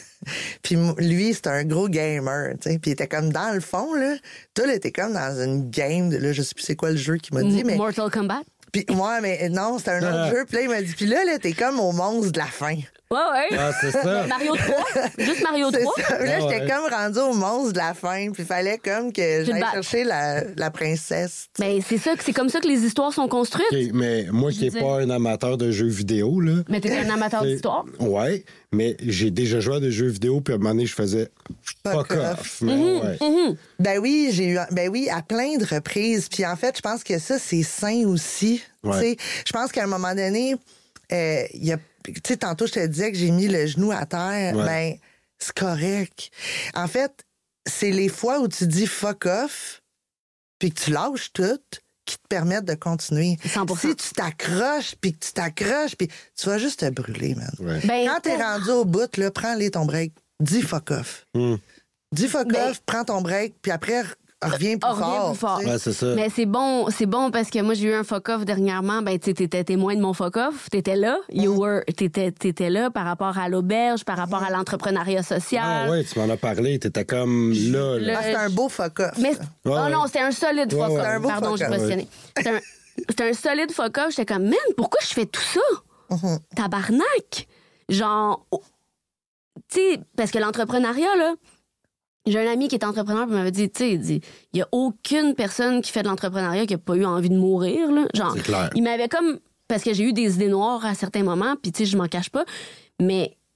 lui, c'est un gros gamer, tu sais. Puis il était comme dans le fond, là. Toi, là, t'es comme dans une game, là, je sais plus c'est quoi le jeu qu'il m'a dit, mais. Mortal Kombat? Puis, mais non, c'était un autre jeu. Puis là, il m'a dit, puis là, t'es comme au monstre de la fin. Ouais. Ah, c'est ça. Mario 3. Juste Mario 3. Ça. Là, j'étais comme rendu au monstre de la fin. Puis il fallait comme que j'aille chercher la princesse. Ben, c'est comme ça que les histoires sont construites. Okay, mais moi qui n'ai pas un amateur de jeux vidéo, là. Mais t'es un amateur d'histoire. Ouais, mais j'ai déjà joué à des jeux vidéo, puis à un moment donné, je faisais fuck off. Ben oui, à plein de reprises. Puis en fait, je pense que ça, c'est sain aussi. Je pense qu'à un moment donné, il y a. Tu sais, tantôt, je te disais que j'ai mis le genou à terre. Ben, c'est correct. En fait, c'est les fois où tu dis fuck off, puis que tu lâches tout, qui te permettent de continuer. 100%. Si tu t'accroches, puis tu vas juste te brûler, man. Ben, quand t'es rendu au bout, là, prends-les ton break. Dis fuck off. Dis fuck off, prends ton break, puis après, reviens plus fort. Ouais, c'est ça. Mais c'est bon parce que moi, j'ai eu un fuck-off dernièrement. Ben, tu t'étais témoin de mon fuck-off. T'étais là. T'étais là par rapport à l'auberge, par rapport à l'entrepreneuriat social. Ah ouais, tu m'en as parlé. T'étais comme là. C'était un beau fuck-off. Mais, non, c'était un solide fuck-off. Pardon, j'ai positionné. C'était un solide fuck-off. J'étais comme, man, pourquoi je fais tout ça? Tabarnak! Genre, tu sais, parce que l'entrepreneuriat, là, j'ai un ami qui est entrepreneur et m'avait dit, tu sais, il y a aucune personne qui fait de l'entrepreneuriat qui a pas eu envie de mourir, là. Genre, c'est clair. Il m'avait comme, parce que j'ai eu des idées noires à certains moments, puis tu sais, je m'en cache pas, mais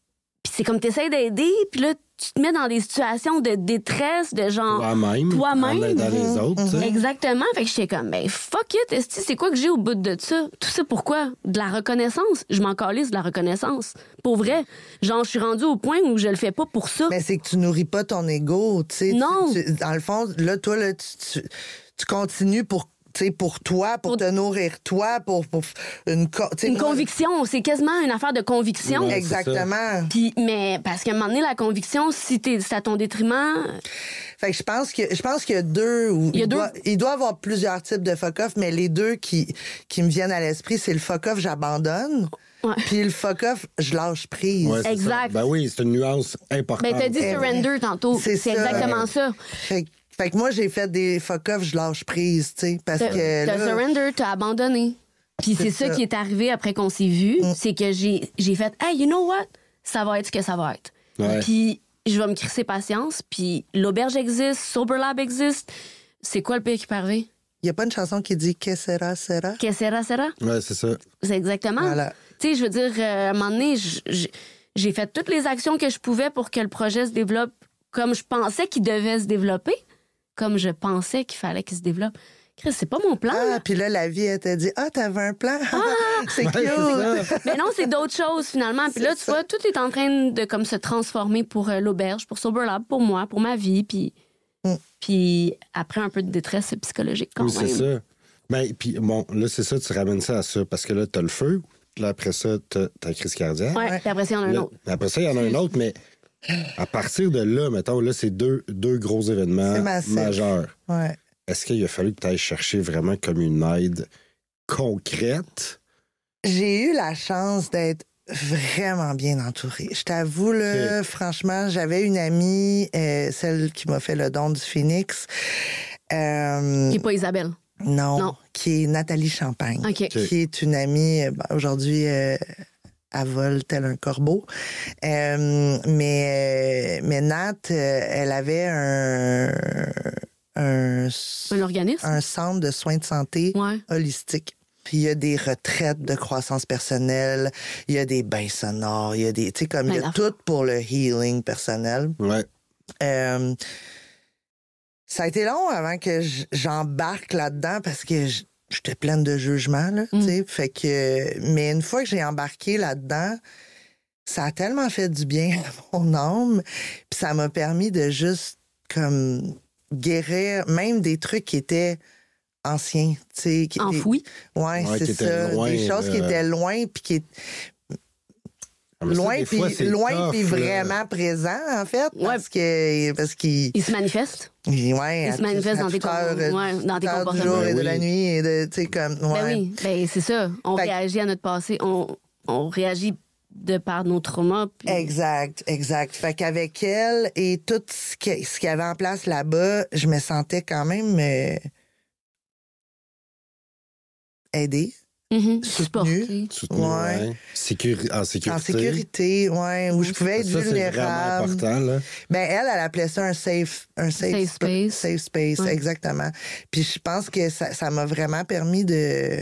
Puis c'est comme t'essayes d'aider, puis là, tu te mets dans des situations de détresse, de genre... Toi-même. En aidant les autres, tu sais. Exactement. Fait que j'étais comme, ben fuck it, esti, c'est quoi que j'ai au bout de ça? Tout ça pourquoi? De la reconnaissance. Je m'en calisse de la reconnaissance. Pour vrai. Genre, je suis rendue au point où je le fais pas pour ça. Mais c'est que tu nourris pas ton ego, tu sais. Non. Dans le fond, là, toi, là, tu continues pour toi, pour te nourrir toi, pour une conviction. C'est quasiment une affaire de conviction. Ouais, exactement. Puis, mais parce qu'à un moment donné, la conviction, si c'est à ton détriment... Fait que je pense qu'il y a deux... Il doit y avoir plusieurs types de fuck-off, mais les deux qui me viennent à l'esprit, c'est le fuck-off, j'abandonne. Ouais. Puis le fuck-off, je lâche prise. Ouais, exact. Ben oui, c'est une nuance importante. Ben, t'as dit surrender tantôt. C'est exactement ça. Fait que moi, j'ai fait des fuck-off, je lâche prise, tu sais, parce que... T'as surrender, t'as abandonné. Puis c'est ça qui est arrivé après qu'on s'est vu, c'est que j'ai fait « Hey, you know what? Ça va être ce que ça va être. Ouais. » Puis je vais me crisser patience, puis l'auberge existe, Sober Lab existe. C'est quoi le pire qui peut arriver? Il n'y a pas une chanson qui dit « Que sera, sera? » Que sera, sera? Ouais, c'est ça. C'est exactement. Voilà. Tu sais, je veux dire, à un moment donné, j'ai fait toutes les actions que je pouvais pour que le projet se développe comme je pensais qu'il devait se développer. Comme je pensais qu'il fallait qu'il se développe. Chris, c'est pas mon plan. Ah, puis là, la vie, elle t'a dit « Ah, t'avais un plan? C'est cute! » Mais non, c'est d'autres choses, finalement. Puis là, tu vois, tout est en train de comme se transformer pour l'auberge, pour Sober Lab, pour moi, pour ma vie. Puis après, un peu de détresse psychologique, quand même. C'est ça. Ben, puis bon, là, c'est ça, tu ramènes ça à ça. Parce que là, t'as le feu. Là, après ça, t'as la crise cardiaque. Ouais, puis après ça, il y en a un autre. Après ça, il y en a un autre, mais... À partir de là, mettons, là, c'est deux gros événements majeurs. Ouais. Est-ce qu'il a fallu que tu ailles chercher vraiment comme une aide concrète? J'ai eu la chance d'être vraiment bien entourée. Je t'avoue, là, franchement, j'avais une amie, celle qui m'a fait le don du Phoenix. Qui n'est pas Isabelle. Non, qui est Nathalie Champagne. Okay. Qui est une amie, aujourd'hui... elle vole tel un corbeau. Mais Nat, elle avait un organisme? Un centre de soins de santé holistique. Puis il y a des retraites de croissance personnelle, il y a des bains sonores, il y a des... Tu sais, comme il y a tout pour le healing personnel. Ouais. Ça a été long avant que j'embarque là-dedans parce que... J'étais pleine de jugements, là, tu sais. Fait que... Mais une fois que j'ai embarqué là-dedans, ça a tellement fait du bien à mon âme. Puis ça m'a permis de juste, comme, guérir même des trucs qui étaient anciens, tu sais. Enfouis. Ouais, c'est ça. Loin, des choses qui étaient loin, puis qui... Loin puis vraiment présent, en fait, parce qu'il... Il se manifeste. Ouais, il se manifeste dans tes comportements. Du jour et de la nuit, et de, tu sais, comme... Ben oui, ben c'est ça. On réagit à notre passé. On réagit de par nos traumas. Puis... Exact. Fait qu'avec elle et tout ce qu'il y avait en place là-bas, je me sentais quand même aidée. Soutenue. Ouais. En sécurité. En sécurité, ouais, où je pouvais être vulnérable. C'est vraiment important, là. Ben, elle appelait ça un safe space. Safe space, exactement. Puis je pense que ça m'a vraiment permis de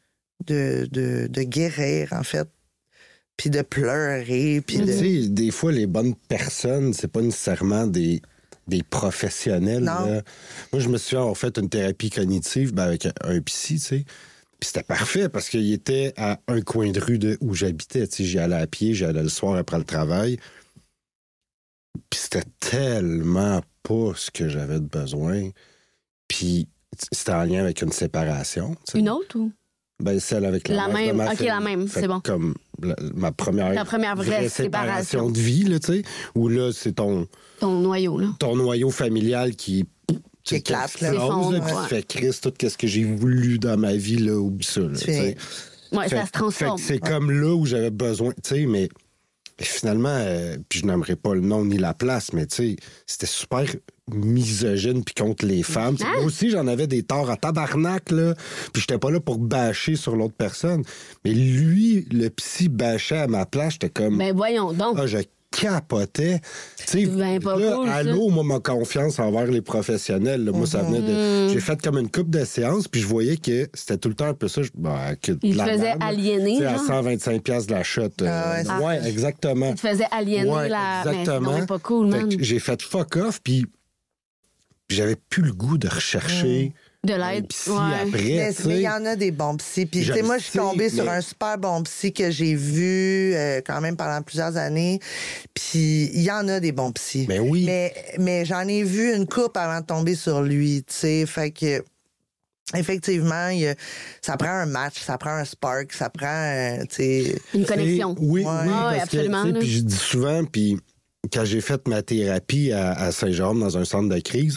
guérir, en fait. Puis de pleurer. Puis Tu sais, des fois, les bonnes personnes, c'est pas nécessairement des professionnels. Non. Là. Moi, je me souviens avoir fait une thérapie cognitive avec un psy, tu sais. Puis c'était parfait parce qu'il était à un coin de rue où j'habitais. Tu sais, j'y allais à pied, j'y allais le soir après le travail. Puis c'était tellement pas ce que j'avais de besoin. Puis c'était en lien avec une séparation. Tu sais. Une autre ou? Ben, celle avec la même. OK, la même, c'est bon. Comme ma première vraie séparation de vie, là, tu sais. Où là, c'est ton noyau, là. Ton noyau familial qui éclate, là. Puis tu fais Christ, tout ce que j'ai voulu dans ma vie, là, oublie ça, là, ouais, ça se transforme. C'est comme là où j'avais besoin, tu sais, mais finalement, puis je n'aimerais pas le nom ni la place, mais tu sais, c'était super misogyne puis contre les femmes. Moi aussi, j'en avais des torts à tabarnak, là, puis j'étais pas là pour bâcher sur l'autre personne. Mais lui, le psy bâchait à ma place, j'étais comme... Ben voyons donc. Je capotais. Tu sais, Ben, pas là, cool, ça. allô, moi, ma confiance envers les professionnels. Là, moi, ça venait de... J'ai fait comme une coupe de séances, puis je voyais que c'était tout le temps un peu ça. Que Il te la faisait merde, aliéner, tu sais, à genre. 125 $ de la shot. ouais, exactement. Il te faisait aliéner Ouais, la... exactement. Mais c'est pas cool, Fait man. que j'ai fait fuck off, puis j'avais plus le goût de rechercher De un l'aide. psy Ouais. après, tu Mais il sais. y en a des bons psys. Puis, Je tu sais, moi, le je suis sais, tombée sur mais- un super bon psy que j'ai vu quand même pendant plusieurs années. Puis, il y en a des bons psys. Mais oui. Mais j'en ai vu une coupe avant de tomber sur lui, tu sais. Fait que, effectivement, ça prend un match, ça prend un spark, ça prend, tu sais... Une connexion. Oui, Ouais. oui, Ouais, parce absolument, que, tu sais, là. puis je dis souvent, puis quand j'ai fait ma thérapie à Saint-Jérôme dans un centre de crise,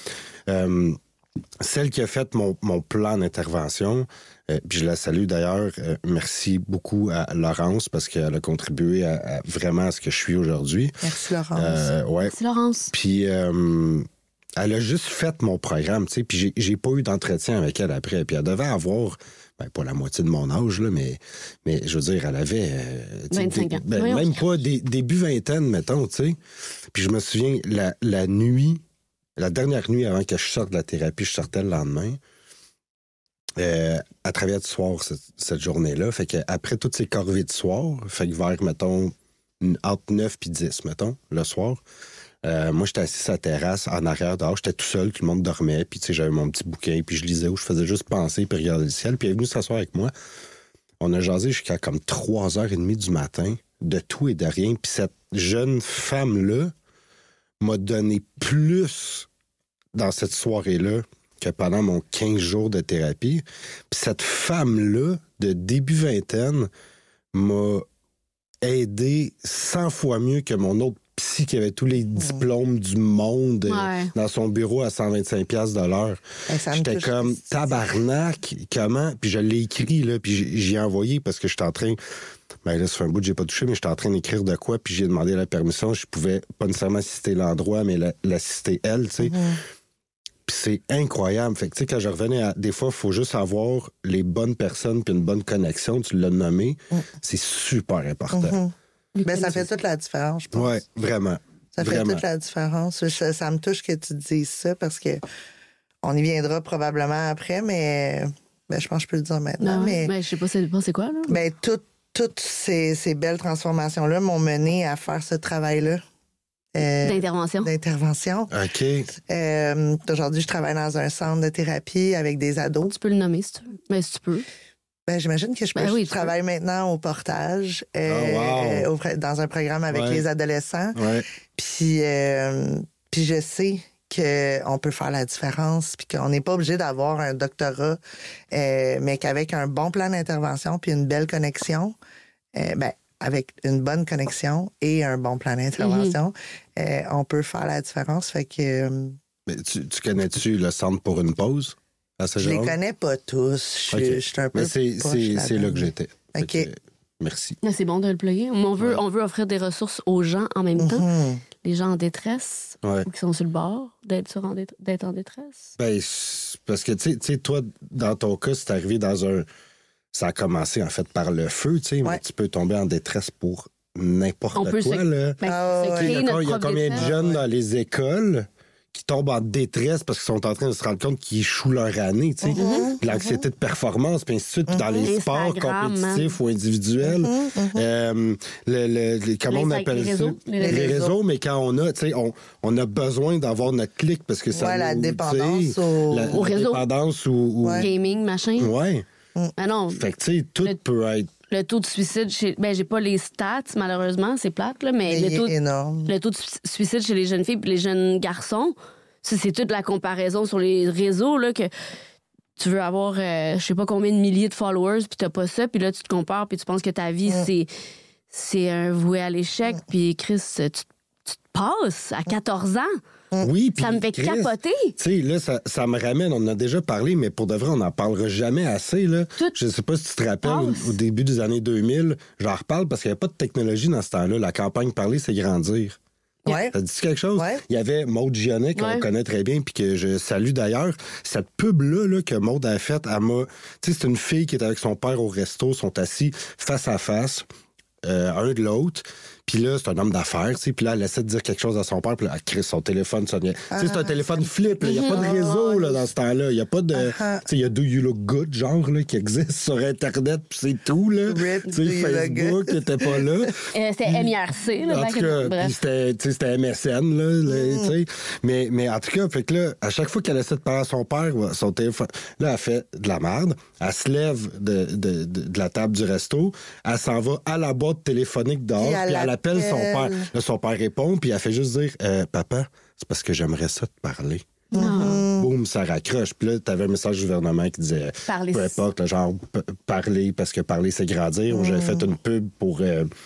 celle qui a fait mon plan d'intervention, puis je la salue d'ailleurs, merci beaucoup à Laurence parce qu'elle a contribué vraiment à ce que je suis aujourd'hui. Merci, Laurence. Ouais. C'est Laurence. Puis elle a juste fait mon programme, tu sais, puis j'ai pas eu d'entretien avec elle après. Puis elle devait avoir, pas la moitié de mon âge, là, mais je veux dire, elle avait... tu sais, 25 ans. Voyons. même pas début vingtaine, mettons, tu sais. Puis je me souviens, la nuit, la dernière nuit avant que je sorte de la thérapie, je sortais le lendemain. À travers du soir, cette journée-là. Fait qu'après toutes ces corvées de soir, fait que vers, mettons, entre 9 et 10, mettons, le soir, moi, j'étais assis sur la terrasse, en arrière dehors. J'étais tout seul, tout le monde dormait. Puis, tu sais, j'avais mon petit bouquin, puis je lisais où je faisais juste penser, puis regarder le ciel. Puis, elle est venue s'asseoir avec moi. On a jasé jusqu'à comme 3h30 du matin, de tout et de rien. Puis, cette jeune femme-là m'a donné plus dans cette soirée-là que pendant mon 15 jours de thérapie. Puis cette femme-là, de début vingtaine, m'a aidé 100 fois mieux que mon autre psy qui avait tous les diplômes du monde dans son bureau à 125$ de l'heure. J'étais comme tabarnak, comment? Puis je l'ai écrit, là, puis j'y ai envoyé parce que j'étais en train... Ben là, ça fait un bout que j'ai pas touché, mais j'étais en train d'écrire de quoi, puis j'ai demandé la permission. Je pouvais pas nécessairement citer l'endroit, mais la citer elle, tu sais. Puis c'est incroyable. Fait que, tu sais, quand je revenais à... Des fois, il faut juste avoir les bonnes personnes puis une bonne connexion. Tu l'as nommé. C'est super important. Ben, ça fait toute la différence, je pense. Oui, vraiment. Ça fait vraiment. toute la différence. Ça me touche que tu dises ça parce que on y viendra probablement après, mais je pense que je peux le dire maintenant. Non, mais je sais pas c'est quoi, là. Ben, toutes ces belles transformations-là m'ont mené à faire ce travail-là. D'intervention. OK. Aujourd'hui, je travaille dans un centre de thérapie avec des ados. Tu peux le nommer, si tu veux. Mais si tu peux. Ben, j'imagine que je peux. Oui, je travaille maintenant au Portage, wow. dans un programme avec les adolescents. Ouais. Puis je sais qu'on peut faire la différence, puis qu'on n'est pas obligé d'avoir un doctorat, mais qu'avec un bon plan d'intervention puis une belle connexion, avec une bonne connexion et un bon plan d'intervention, on peut faire la différence. Fait que... Mais tu connais-tu le centre pour une pause à je Saint-Jérôme? les connais pas tous. Je suis un peu... Mais c'est là que j'étais. OK. Que, merci. C'est bon de le plugger. On veut offrir des ressources aux gens en même temps. Les gens en détresse ou qui sont sur le bord d'être en détresse. Ben, parce que, tu sais, toi, dans ton cas, c'est arrivé dans un... Ça a commencé, en fait, par le feu, tu sais, mais tu peux tomber en détresse pour n'importe quoi, là. Il y a combien de jeunes dans les écoles qui tombent en détresse parce qu'ils sont en train de se rendre compte qu'ils échouent leur année, tu sais. L'anxiété de performance, puis ainsi de suite, puis dans les sports compétitifs ou individuels. Comment on appelle ça? Les réseaux, mais quand on a, tu sais, on a besoin d'avoir notre clic parce que ça la nous, dépendance au réseau. Dépendance ou gaming, machin. Ouais. Ah non. Fait que, tu sais, tout peut être... Le taux de suicide j'ai pas les stats, malheureusement, c'est plate, là, mais le taux énorme. Le taux de suicide chez les jeunes filles et les jeunes garçons, ça, c'est toute la comparaison sur les réseaux, là, que tu veux avoir, je sais pas combien de milliers de followers, puis t'as pas ça, puis là, tu te compares, puis tu penses que ta vie, c'est un voué à l'échec, puis Chris, tu te passes à 14 ans. Oui, puis ça me fait capoter. Tu sais, là, ça me ramène, on en a déjà parlé, mais pour de vrai, on n'en parlera jamais assez, là. Je sais pas si tu te rappelles, au début des années 2000, j'en reparle parce qu'il n'y avait pas de technologie dans ce temps-là. La campagne Parler, c'est grandir. Ouais. Ça dit quelque chose? Ouais. Il y avait Maude Gionnet, qu'on connaît très bien, puis que je salue d'ailleurs. Cette pub-là que Maude a faite, elle m'a... Tu sais, c'est une fille qui est avec son père au resto, sont assis face à face, un de l'autre. Puis là, c'est un homme d'affaires, tu sais. Puis là, elle essaie de dire quelque chose à son père. Puis là, elle crée son téléphone sonnait. Tu sais, c'est un téléphone flip. Il n'y a pas de réseau là, dans ce temps-là. Il n'y a pas de... Tu sais, il y a Do You Look Good, genre, là, qui existe sur Internet. Puis c'est tout, là. Tu sais, Facebook n'était pas là. C'était MIRC, là. En tout cas, puis c'était MSN, là, tu sais. Mais en tout cas, fait que là, à chaque fois qu'elle essaie de parler à son père, son téléphone... Là, elle fait de la merde. Elle se lève de la table du resto. Elle s'en va à la boîte téléphonique dehors. Puis elle appelle son père. Là, son père répond, puis elle fait juste dire Papa, c'est parce que j'aimerais ça te parler. Boum, ça raccroche. Puis là, t'avais un message du gouvernement qui disait parler. Peu importe, genre parler, parce que parler, c'est grandir. J'avais fait une pub pour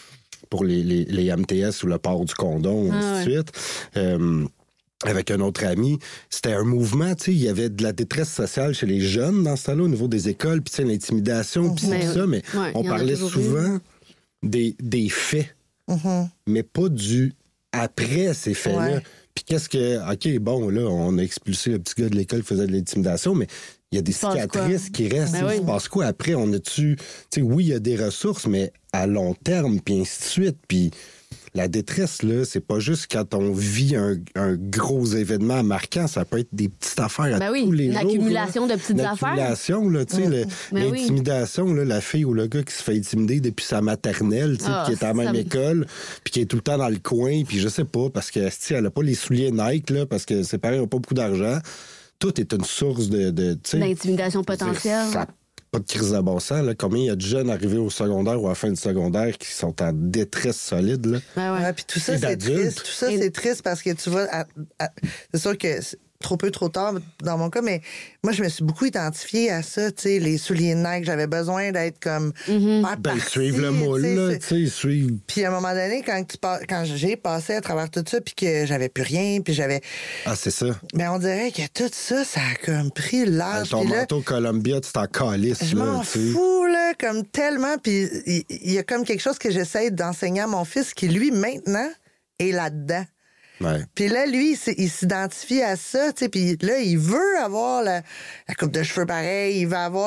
les MTS ou le port du condom, ainsi de suite. Avec un autre ami, c'était un mouvement, tu sais, il y avait de la détresse sociale chez les jeunes dans ce temps-là, au niveau des écoles, puis tu sais, l'intimidation, puis tout ça, mais on parlait souvent des faits, mais pas du après ces faits-là. Puis qu'est-ce que... OK, bon, là, on a expulsé le petit gars de l'école qui faisait de l'intimidation, mais il y a des cicatrices qui restent. Il se passe quoi après? On a-tu... Tu sais, oui, il y a des ressources, mais à long terme, puis ainsi de suite, puis... La détresse, là, c'est pas juste quand on vit un gros événement marquant, ça peut être des petites affaires à tous les jours. Une accumulation de petites affaires. L'accumulation, là, tu sais, l'intimidation, là, la fille ou le gars qui se fait intimider depuis sa maternelle, tu sais, qui est à la même école, puis qui est tout le temps dans le coin, puis je sais pas, parce que, si elle a pas les souliers Nike, là, parce que ses parents n'ont pas beaucoup d'argent, tout est une source de d'intimidation potentielle. Pas de crise à bon sens. Là. Combien il y a de jeunes arrivés au secondaire ou à la fin du secondaire qui sont en détresse solide? Là? Puis tout ça, c'est triste. Tout ça, c'est triste parce que tu vois, c'est sûr que c'est trop peu, trop tard dans mon cas, mais moi, je me suis beaucoup identifiée à ça, tu sais, les souliers Nike. J'avais besoin d'être comme... suivre le moule, là, tu sais, suivre... Puis à un moment donné, quand j'ai passé à travers tout ça, puis que j'avais plus rien, puis j'avais... Ah, c'est ça. Mais on dirait que tout ça, ça a comme pris l'âge. Ton manteau Columbia, tu t'en calisses, je m'en fous, là, comme tellement. Puis il y a comme quelque chose que j'essaie d'enseigner à mon fils qui, lui, maintenant, est là-dedans. Ouais. Puis là, lui, il s'identifie à ça, tu sais, puis là, il veut avoir la coupe de cheveux pareille, il veut avoir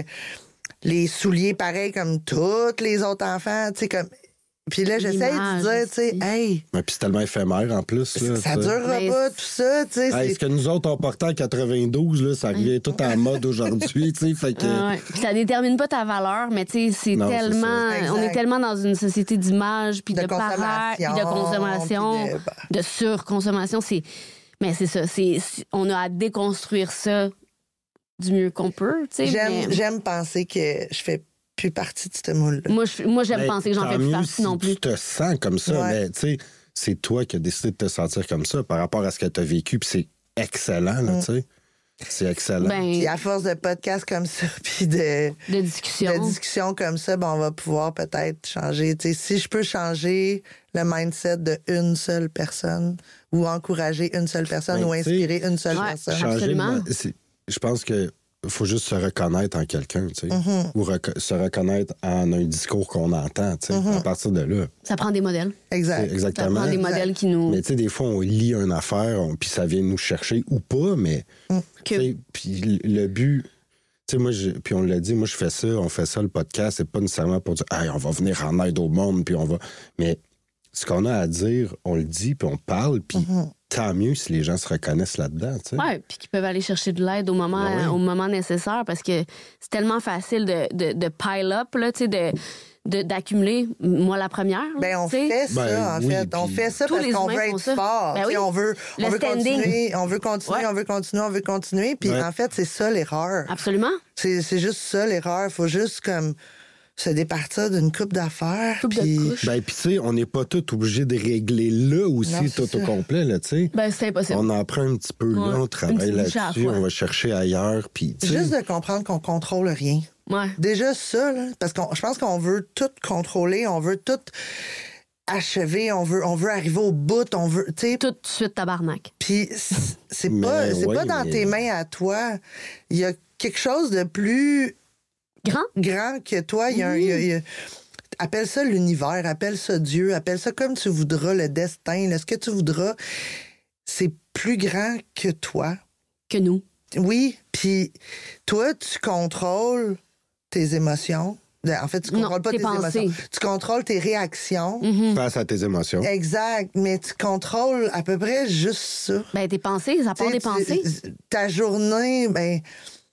les souliers pareils comme tous les autres enfants, tu sais, comme... Puis là, j'essaie de dire, tu sais, hey... Mais puis c'est tellement éphémère, en plus. Là, ça durera pas, tout ça, tu sais. Ce que nous autres, on portait en 92, là, ça revient tout en mode aujourd'hui, tu sais, fait que... Ça détermine pas ta valeur, mais tu sais, c'est tellement... On est tellement dans une société d'image, puis de paraître, puis de consommation, de surconsommation, Mais c'est ça, on a à déconstruire ça du mieux qu'on peut, tu sais. J'aime penser que je fais plus partie de ce moule-là. Moi, j'aime penser que j'en fais plus partie non plus. Tu te sens comme ça, mais tu sais, c'est toi qui as décidé de te sentir comme ça par rapport à ce que tu as vécu, puis c'est excellent, là, tu sais. C'est excellent. Puis à force de podcasts comme ça, puis de discussions comme ça, on va pouvoir peut-être changer. Tu sais, si je peux changer le mindset d'une seule personne ou encourager une seule personne ou inspirer une seule personne. Absolument. Je pense que faut juste se reconnaître en quelqu'un, tu sais, ou se reconnaître en un discours qu'on entend, tu sais, à partir de là. Ça prend des modèles. Exactement. Ça prend des modèles qui nous... Mais tu sais, des fois, on lit une affaire, puis ça vient nous chercher ou pas, mais puis le but... Tu sais, moi, puis on l'a dit, moi, on fait ça, le podcast, c'est pas nécessairement pour dire « Hey, on va venir en aide au monde, puis on va... » Mais ce qu'on a à dire, on le dit, puis on parle, puis tant mieux si les gens se reconnaissent là-dedans, tu sais. Oui, puis qu'ils peuvent aller chercher de l'aide au moment nécessaire, parce que c'est tellement facile de pile up, là, tu sais, d'accumuler. Moi, la première. On fait ça, en fait. On fait ça parce qu'on veut être fort. On veut continuer. Puis en fait, c'est ça l'erreur. Absolument. C'est juste ça l'erreur. Il faut juste comme se départir d'une coupe d'affaires. Puis tu sais, on n'est pas tous obligés de régler là aussi, tout au complet, là, tu sais. C'est impossible. On en prend un petit peu là, on travaille là-dessus, on va chercher ailleurs, puis juste de comprendre qu'on contrôle rien. Ouais. Déjà ça, là, parce que je pense qu'on veut tout contrôler, on veut tout achever, on veut arriver au bout, on veut, tu sais... Tout de suite tabarnak. Puis c'est pas dans tes mains à toi. Il y a quelque chose de plus... Grand que toi. Il y a appelle ça l'univers, appelle ça Dieu, appelle ça comme tu voudras, le destin, là, ce que tu voudras. C'est plus grand que toi. Que nous. Oui, puis toi, tu contrôles tes émotions, En fait, tu contrôles pas tes émotions. Tu contrôles tes réactions. Face à tes émotions. Exact. Mais tu contrôles à peu près juste ça. Ben, tes pensées, ça part des pensées. Ta journée, ben...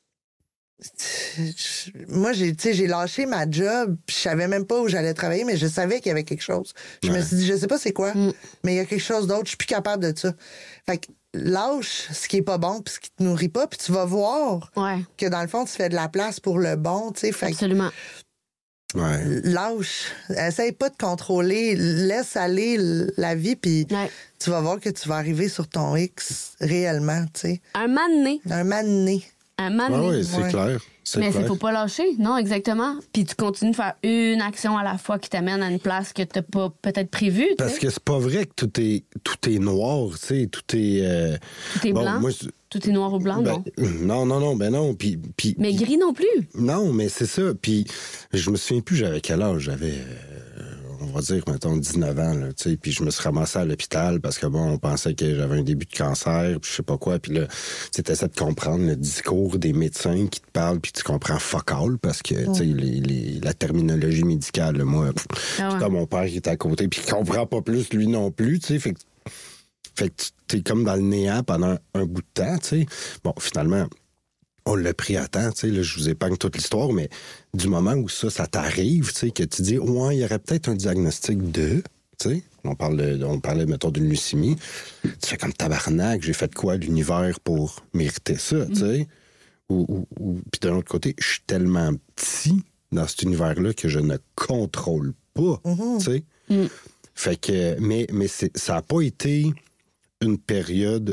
Moi, j'ai lâché ma job, je savais même pas où j'allais travailler, mais je savais qu'il y avait quelque chose. Je me suis dit, je sais pas c'est quoi, mais il y a quelque chose d'autre, je suis plus capable de ça. Fait que lâche ce qui est pas bon puis ce qui te nourrit pas, puis tu vas voir que dans le fond, tu fais de la place pour le bon, tu sais. Absolument. Ouais. Lâche. Essaye pas de contrôler. Laisse aller la vie, puis tu vas voir que tu vas arriver sur ton X réellement, tu sais. Un moment donné. Un moment donné. Oui, c'est clair. Mais il faut pas lâcher. Non, exactement. Puis tu continues de faire une action à la fois qui t'amène à une place que t'as pas peut-être prévue. Parce que c'est pas vrai que tout est noir, tu sais. Tout est blanc. Tout est noir ou blanc, non. Non. Puis, mais gris non plus. Non, mais c'est ça. Puis je me souviens plus, j'avais quel âge? J'avais, on va dire, mettons, 19 ans, là, tu sais. Puis je me suis ramassé à l'hôpital parce que, bon, on pensait que j'avais un début de cancer, puis je sais pas quoi. Puis là, c'était ça de comprendre le discours des médecins qui te parlent, puis tu comprends fuck all parce que, tu sais, la terminologie médicale, là, moi, mon père qui est à côté, puis il comprend pas plus, lui non plus, tu sais. Fait que t'es comme dans le néant pendant un bout de temps, tu sais. Bon, finalement, on l'a pris à temps, tu sais. Là, je vous épargne toute l'histoire, mais du moment où ça t'arrive, tu sais, que tu dis, ouais, il y aurait peut-être un diagnostic de, tu sais. On parlait, mettons, d'une leucémie. Tu fais comme tabarnak, j'ai fait quoi l'univers pour mériter ça, tu sais. Puis d'un autre côté, je suis tellement petit dans cet univers-là que je ne contrôle pas, tu sais. Fait que, mais ça n'a pas été une période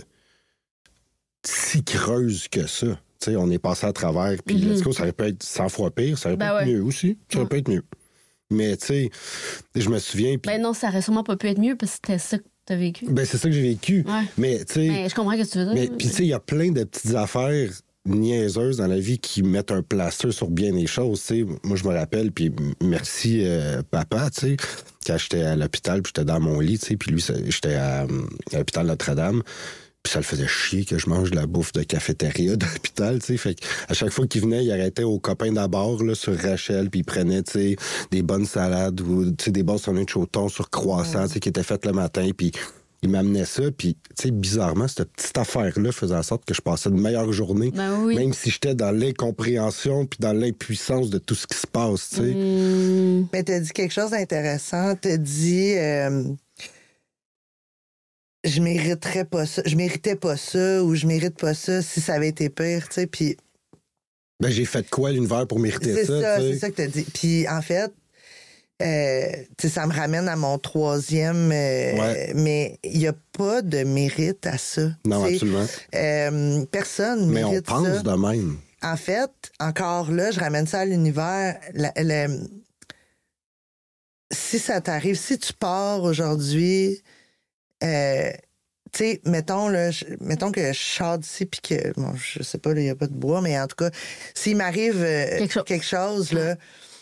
si creuse que ça. T'sais, on est passé à travers, puis let's go, ça aurait pu être 100 fois pire, ça aurait pu être mieux aussi. Ça aurait pu être mieux. Mais, tu sais, je me souviens... Pis... Ben non, ça aurait sûrement pas pu être mieux, parce que c'était ça que t'as vécu. Ben, c'est ça que j'ai vécu. Ouais. Mais, tu sais... Ben, je comprends ce que tu veux dire. Mais, puis, tu sais, il y a plein de petites affaires niaiseuses dans la vie qui mettent un plaster sur bien des choses, tu sais. Moi, je me rappelle, puis merci, papa, tu sais, quand j'étais à l'hôpital, puis j'étais dans mon lit, tu sais, puis lui, j'étais à l'hôpital Notre-Dame. Puis ça le faisait chier que je mange de la bouffe de cafétéria d'hôpital, tu sais. Fait qu'à chaque fois qu'il venait, il arrêtait aux copains d'abord, là, sur Rachel, puis il prenait, tu sais, des bonnes salades ou, tu sais, des bons sandwichs au thon sur croissant, tu sais, qui étaient faites le matin, puis il m'amenait ça, puis, tu sais, bizarrement, cette petite affaire-là faisait en sorte que je passais une meilleure journée, même si j'étais dans l'incompréhension puis dans l'impuissance de tout ce qui se passe, tu sais. Mais t'as dit quelque chose d'intéressant, t'as dit... je méritais pas ça ou je mérite pas ça si ça avait été pire, tu sais, puis... Ben, j'ai fait quoi l'univers pour mériter ça? C'est ça que t'as dit. Puis, en fait, tu sais, ça me ramène à mon troisième, mais il n'y a pas de mérite à ça. Non, absolument. Personne mais mérite ça. Mais on pense de même. En fait, encore là, je ramène ça à l'univers. Si ça t'arrive, si tu pars aujourd'hui... tu sais, mettons que je sors d'ici puis que, bon, je sais pas, il n'y a pas de bois, mais en tout cas, s'il m'arrive quelque chose, là,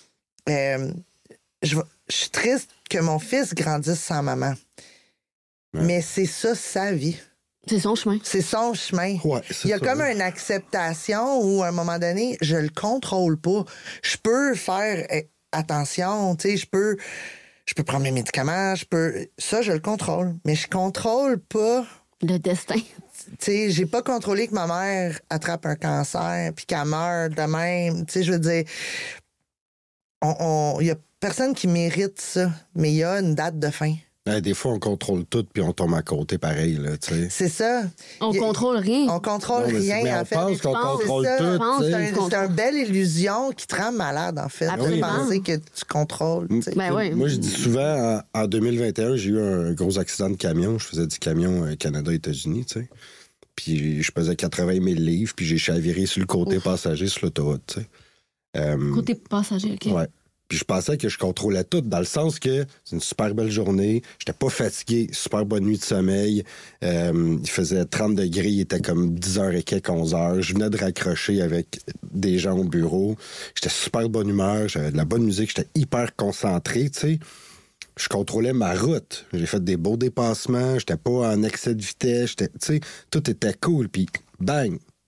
je suis triste que mon fils grandisse sans maman. Ouais. Mais c'est ça, sa vie. C'est son chemin. C'est son chemin. Ouais, il y a comme une acceptation où, à un moment donné, je le contrôle pas. Je peux faire attention, tu sais, je peux prendre mes médicaments, ça, je le contrôle. Mais je contrôle pas... le destin. Tu sais, j'ai pas contrôlé que ma mère attrape un cancer puis qu'elle meurt de même. Tu sais, je veux dire, il y a personne qui mérite ça, mais il y a une date de fin. Des fois, on contrôle tout puis on tombe à côté pareil, là, tu sais. C'est ça. On contrôle rien. On contrôle rien, mais en fait. On pense qu'on contrôle tout. C'est une belle illusion qui te rend malade, en fait. De penser que tu contrôles. Moi, je dis souvent, en 2021, j'ai eu un gros accident de camion. Je faisais du camion Canada-États-Unis, tu sais. Puis je pesais 80 000 livres, puis j'ai chaviré sur le côté passager sur l'autoroute, tu sais. Côté passager, OK. Ouais. Puis je pensais que je contrôlais tout, dans le sens que c'est une super belle journée, j'étais pas fatigué, super bonne nuit de sommeil, il faisait 30 degrés, il était comme 10h et quelques, 11h, je venais de raccrocher avec des gens au bureau, j'étais super de bonne humeur, j'avais de la bonne musique, j'étais hyper concentré, tu sais. Je contrôlais ma route, j'ai fait des beaux dépassements, j'étais pas en excès de vitesse, tu sais, tout était cool, puis bang,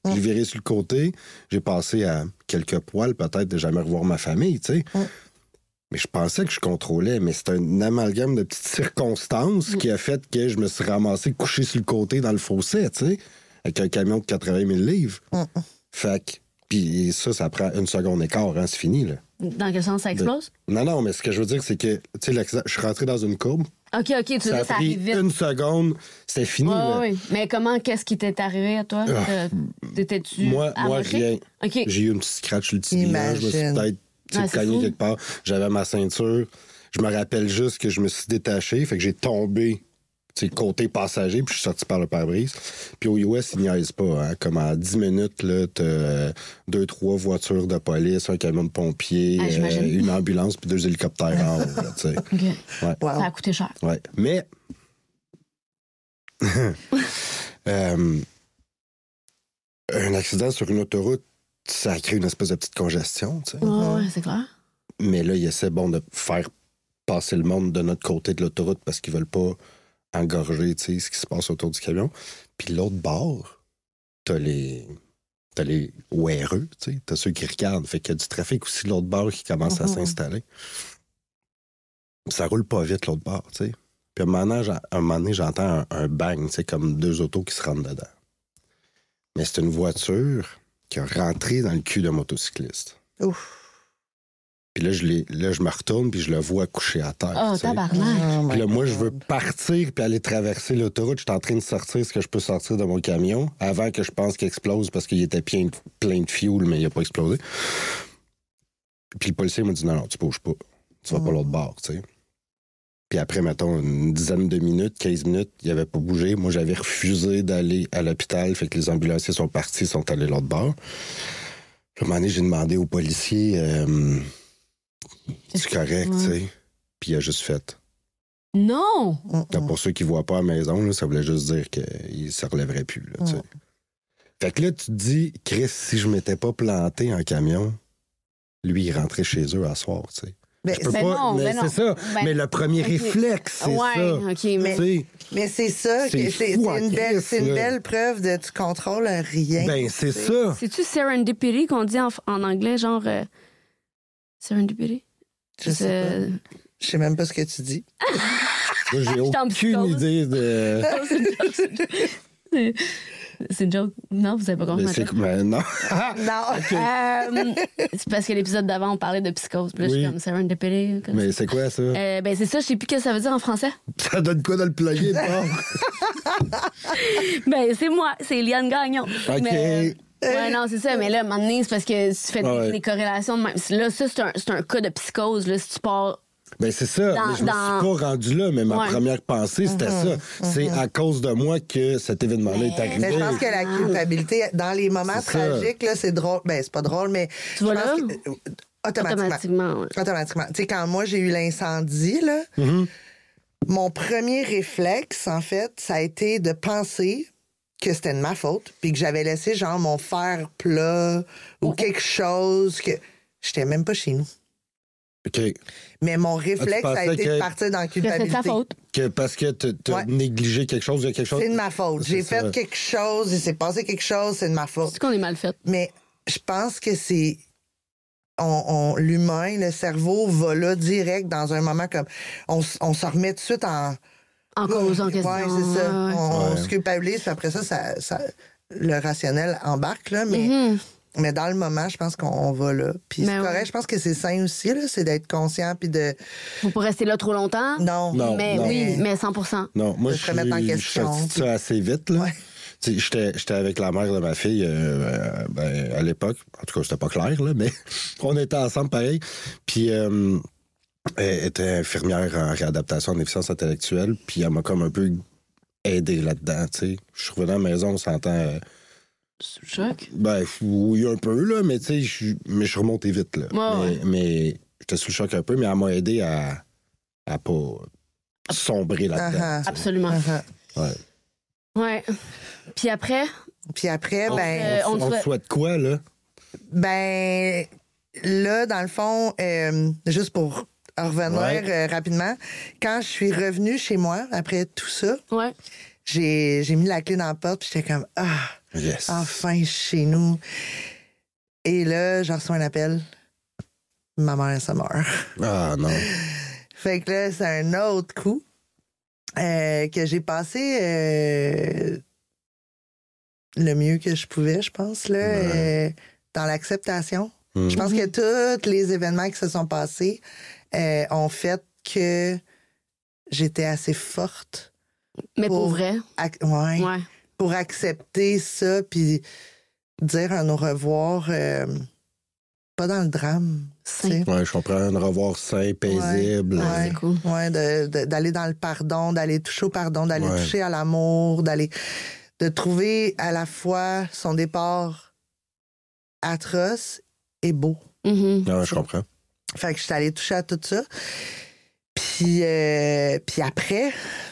J'ai viré sur le côté. J'ai passé à quelques poils, peut-être, de jamais revoir ma famille, tu sais. Mais je pensais que je contrôlais, mais c'est un amalgame de petites circonstances qui a fait que je me suis ramassé couché sur le côté dans le fossé, tu sais, avec un camion de 80 000 livres. Fait que, puis ça prend 1 seconde et quart, hein, c'est fini, là. Dans quel sens ça explose? Non, mais ce que je veux dire, c'est que, tu sais, l'accident, je suis rentré dans une courbe. OK, tu veux dire Ça a ça pris arrive vite. 1 seconde, c'était fini, là. Oui. Mais qu'est-ce qui t'est arrivé à toi? T'étais-tu Moi, arraché? rien. OK. J'ai eu un petit scratch sur le tibia. Je me suis Imagine. peut-être c'est cogné fou. quelque part. J'avais ma ceinture. Je me rappelle juste que je me suis détaché. Fait que j'ai tombé, tu sais, côté passager, puis je suis sorti par le pare-brise. Puis au US, ils niaisent pas. Hein. Comme en 10 minutes, là, t'as 2-3 voitures de police, un camion de pompiers, Ah, j'imagine. une ambulance, puis 2 hélicoptères en haut, là, tu sais. OK. Ouais. Wow. Ça a coûté cher. Ouais. Mais... un accident sur une autoroute, ça crée une espèce de petite congestion, tu sais. Ouais, c'est clair. Mais là, il essaie de faire passer le monde de notre côté de l'autoroute parce qu'ils veulent pas engorger, tu sais, ce qui se passe autour du camion. Puis l'autre bord, t'as les ouéreux, tu sais, t'as ceux qui regardent. Fait qu'il y a du trafic aussi de l'autre bord qui commence à s'installer. Ça roule pas vite, l'autre bord, tu sais. Puis à un moment donné, j'entends un bang, tu sais, comme 2 autos qui se rentrent dedans. Mais c'est une voiture qui a rentré dans le cul d'un motocycliste. Ouf. Puis là, je me retourne, puis je le vois couché à terre. Oh, tu sais. tabarnak. Puis là, moi, je veux partir puis aller traverser l'autoroute. Je suis en train de sortir ce que je peux sortir de mon camion avant que je pense qu'il explose parce qu'il était plein de fuel, mais il n'a pas explosé. Puis le policier m'a dit non, tu bouges pas. Tu vas pas l'autre bord, tu sais. Puis après, mettons, une dizaine de minutes, 15 minutes, il n'avait pas bougé. Moi, j'avais refusé d'aller à l'hôpital. Fait que les ambulanciers sont partis, sont allés l'autre bord. Puis à un moment donné, j'ai demandé au policier c'est correct, tu sais. Puis il a juste fait. Non! Pour ceux qui ne voient pas à la maison, là, ça voulait juste dire qu'il ne se relèverait plus. Là, tu sais. Fait que là, tu te dis, Chris, si je m'étais pas planté en camion, lui, il rentrait chez eux à soir, tu sais. Mais, Je peux Ben pas, non, mais ben non. c'est ça. Ben, mais le premier ok. réflexe, c'est Ouais, ça. OK, Tu mais... sais, mais c'est ça, C'est que c'est fou en une belle, Christ, c'est une là. belle preuve de tu contrôles rien. ben, c'est ça. C'est-tu serendipity qu'on dit en anglais, genre... serendipity? Je sais pas. Je sais même pas ce que tu dis. Moi, j'ai en aucune psychose. idée de. C'est une joke. Non, vous avez pas compris. Mais ma joke. non. Non. C'est parce que l'épisode d'avant, on parlait de psychose. Puis là, je suis Oui. comme serendipity. Comme Mais c'est quoi, ça? ben, c'est ça, je sais plus ce que ça veut dire en français. Ça donne quoi dans le plugin, de bord? Ben, c'est moi, c'est Eliane Gagnon. OK. Mais, ouais, non, c'est ça. Mais là, à un moment donné, c'est parce que tu fais Ouais. des corrélations de même. Là, ça, c'est un cas de psychose. Là, si tu pars. Ben, c'est ça. Dans- mais je me dans- suis pas rendu là, mais ma Ouais. première pensée, c'était ça. C'est à cause de moi que cet événement-là est arrivé. Mais je pense que la culpabilité, dans les moments C'est ça. tragiques, là, c'est drôle. Ben, c'est pas drôle, mais. Tu vois je pense là? que, automatiquement. Ouais. Automatiquement. Tu sais, quand moi, j'ai eu l'incendie, là, mon premier réflexe, en fait, ça a été de penser que c'était de ma faute, puis que j'avais laissé, genre, mon fer plat ou quelque chose que. J'étais même pas chez nous. OK. Mais mon réflexe, ça a pensais été que- de partir dans la Que c'est culpabilité. de sa faute. Que parce que t'as Ouais. négligé quelque chose, il y a quelque chose. C'est de ma faute. C'est J'ai ça. fait quelque chose, il s'est passé quelque chose, c'est de ma faute. C'est qu'on est mal fait. Mais je pense que c'est. L'humain, le cerveau va là direct dans un moment comme. On se remet tout de suite en. En cause, en question. Ouais, c'est ça. Ouais, ouais. On Ouais. se culpabilise, puis après ça, le rationnel embarque, là. Mais, Mhm. mais dans le moment, je pense qu'on va là. Puis Ben c'est correct, ouais. je pense que c'est sain aussi, là, c'est d'être conscient, puis de. Faut pas rester là trop longtemps. Non. Non. Mais oui, mais 100%. Non, moi, De je se remettre en suis question, sorti de puis- ça assez vite, là. Ouais. Tu sais, j'étais avec la mère de ma fille à l'époque. En tout cas, c'était pas clair, là, mais on était ensemble pareil. Puis elle était infirmière en réadaptation en déficience intellectuelle. Puis elle m'a comme un peu aidé là-dedans, tu sais. Je suis revenu à la maison, on s'entend... Choc. ben, oui, un peu, là, mais tu sais, je suis remonté vite, là. Ouais, mais j'étais sous le choc un peu, mais elle m'a aidé à pas sombrer là-dedans. Ah, tu sais. Absolument. Ouais. Ouais. Puis après, Puis après, on On te te souhaite quoi, là? ben là, dans le fond, juste pour revenir Ouais. rapidement, quand je suis revenue chez moi après tout ça, ouais. j'ai mis la clé dans la porte, puis j'étais comme, Yes. enfin, chez nous. Et là, je reçois un appel. Ma mère, ça meurt. Ah non. Fait que là, c'est un autre coup que j'ai passé le mieux que je pouvais, je pense, là, dans l'acceptation. Je pense que tous les événements qui se sont passés ont fait que j'étais assez forte. Mais pour vrai. Ouais. Ouais. Pour accepter ça, puis dire un au revoir, pas dans le drame. tu sais. Ouais, je comprends. Un revoir sain, paisible. Ouais, c'est cool. Ouais, d'aller dans le pardon, d'aller toucher au pardon, d'aller toucher à l'amour, de trouver à la fois son départ atroce et beau. Mhm. Ouais, je comprends. Fait que je suis allée toucher à tout ça. Puis après,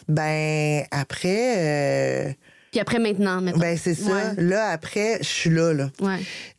Puis après, maintenant. ben c'est ça. Ouais. Là, après, je suis là. Ouais.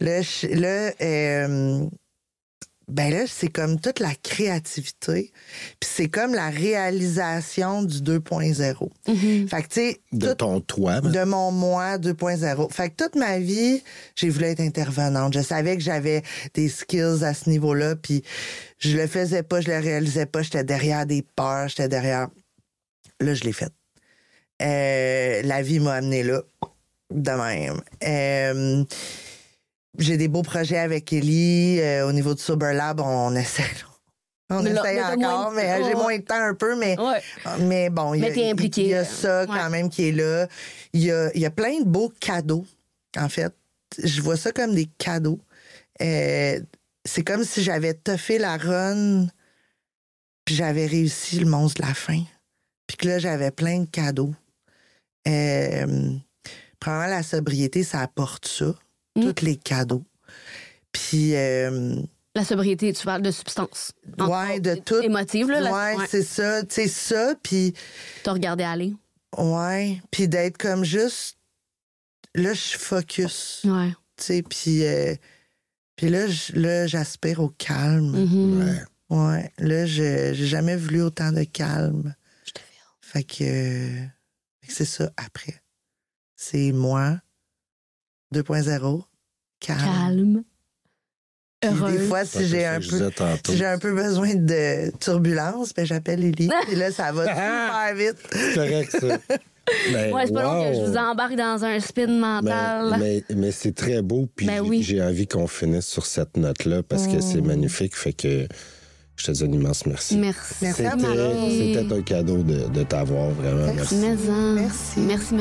Là, c'est comme toute la créativité. Puis c'est comme la réalisation du 2.0. Mhm. Fait que, tu sais... De ton toi. De mon moi 2.0. Fait que toute ma vie, j'ai voulu être intervenante. Je savais que j'avais des skills à ce niveau-là, puis je le faisais pas, je le réalisais pas. J'étais derrière des peurs, j'étais derrière... Là, je l'ai fait. La vie m'a amené là, de même. J'ai des beaux projets avec Ellie. Au niveau du Sober Lab, on essaie. On essaye encore, mais j'ai moins de temps un peu, mais bon, t'es impliqué. Il y a ça quand même qui est là. Il y a plein de beaux cadeaux, en fait. Je vois ça comme des cadeaux. C'est comme si j'avais toffé la run, puis j'avais réussi le monstre de la fin. Puis que là, j'avais plein de cadeaux. Probablement, la sobriété, ça apporte ça. Tous les cadeaux. Puis... la sobriété, tu parles de substance. Ouais, de tout. Émotive, là. Ouais, c'est ça. Tu sais, ça, puis... T'as regardé aller. Ouais, puis d'être comme juste... Là, je suis focus. Ouais. Tu sais, puis là, j'aspire au calme. Mhm. Ouais. Là, j'ai jamais voulu autant de calme. Je te file. Fait que c'est ça, après. C'est moi, 2.0, calme. Puis Heureux. des fois, si j'ai un peu besoin de turbulence, ben j'appelle Lily. Et là, ça va super vite. C'est correct, ça. Ben, Ouais, c'est pas long que je vous embarque dans un spin mental. Mais c'est très beau, puis oui. j'ai envie qu'on finisse sur cette note-là parce que c'est magnifique. Fait que je te dis un immense merci. Merci. Merci à Marie. C'était un cadeau de t'avoir, vraiment. Merci. Merci.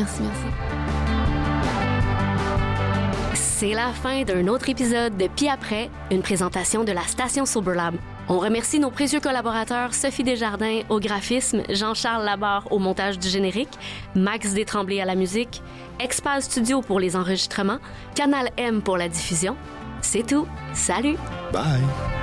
C'est la fin d'un autre épisode de Puis après, une présentation de la station Sober Lab. On remercie nos précieux collaborateurs Sophie Desjardins au graphisme, Jean-Charles Labarre au montage du générique, Max Détremblay à la musique, Expal Studio pour les enregistrements, Canal M pour la diffusion. C'est tout. Salut! Bye!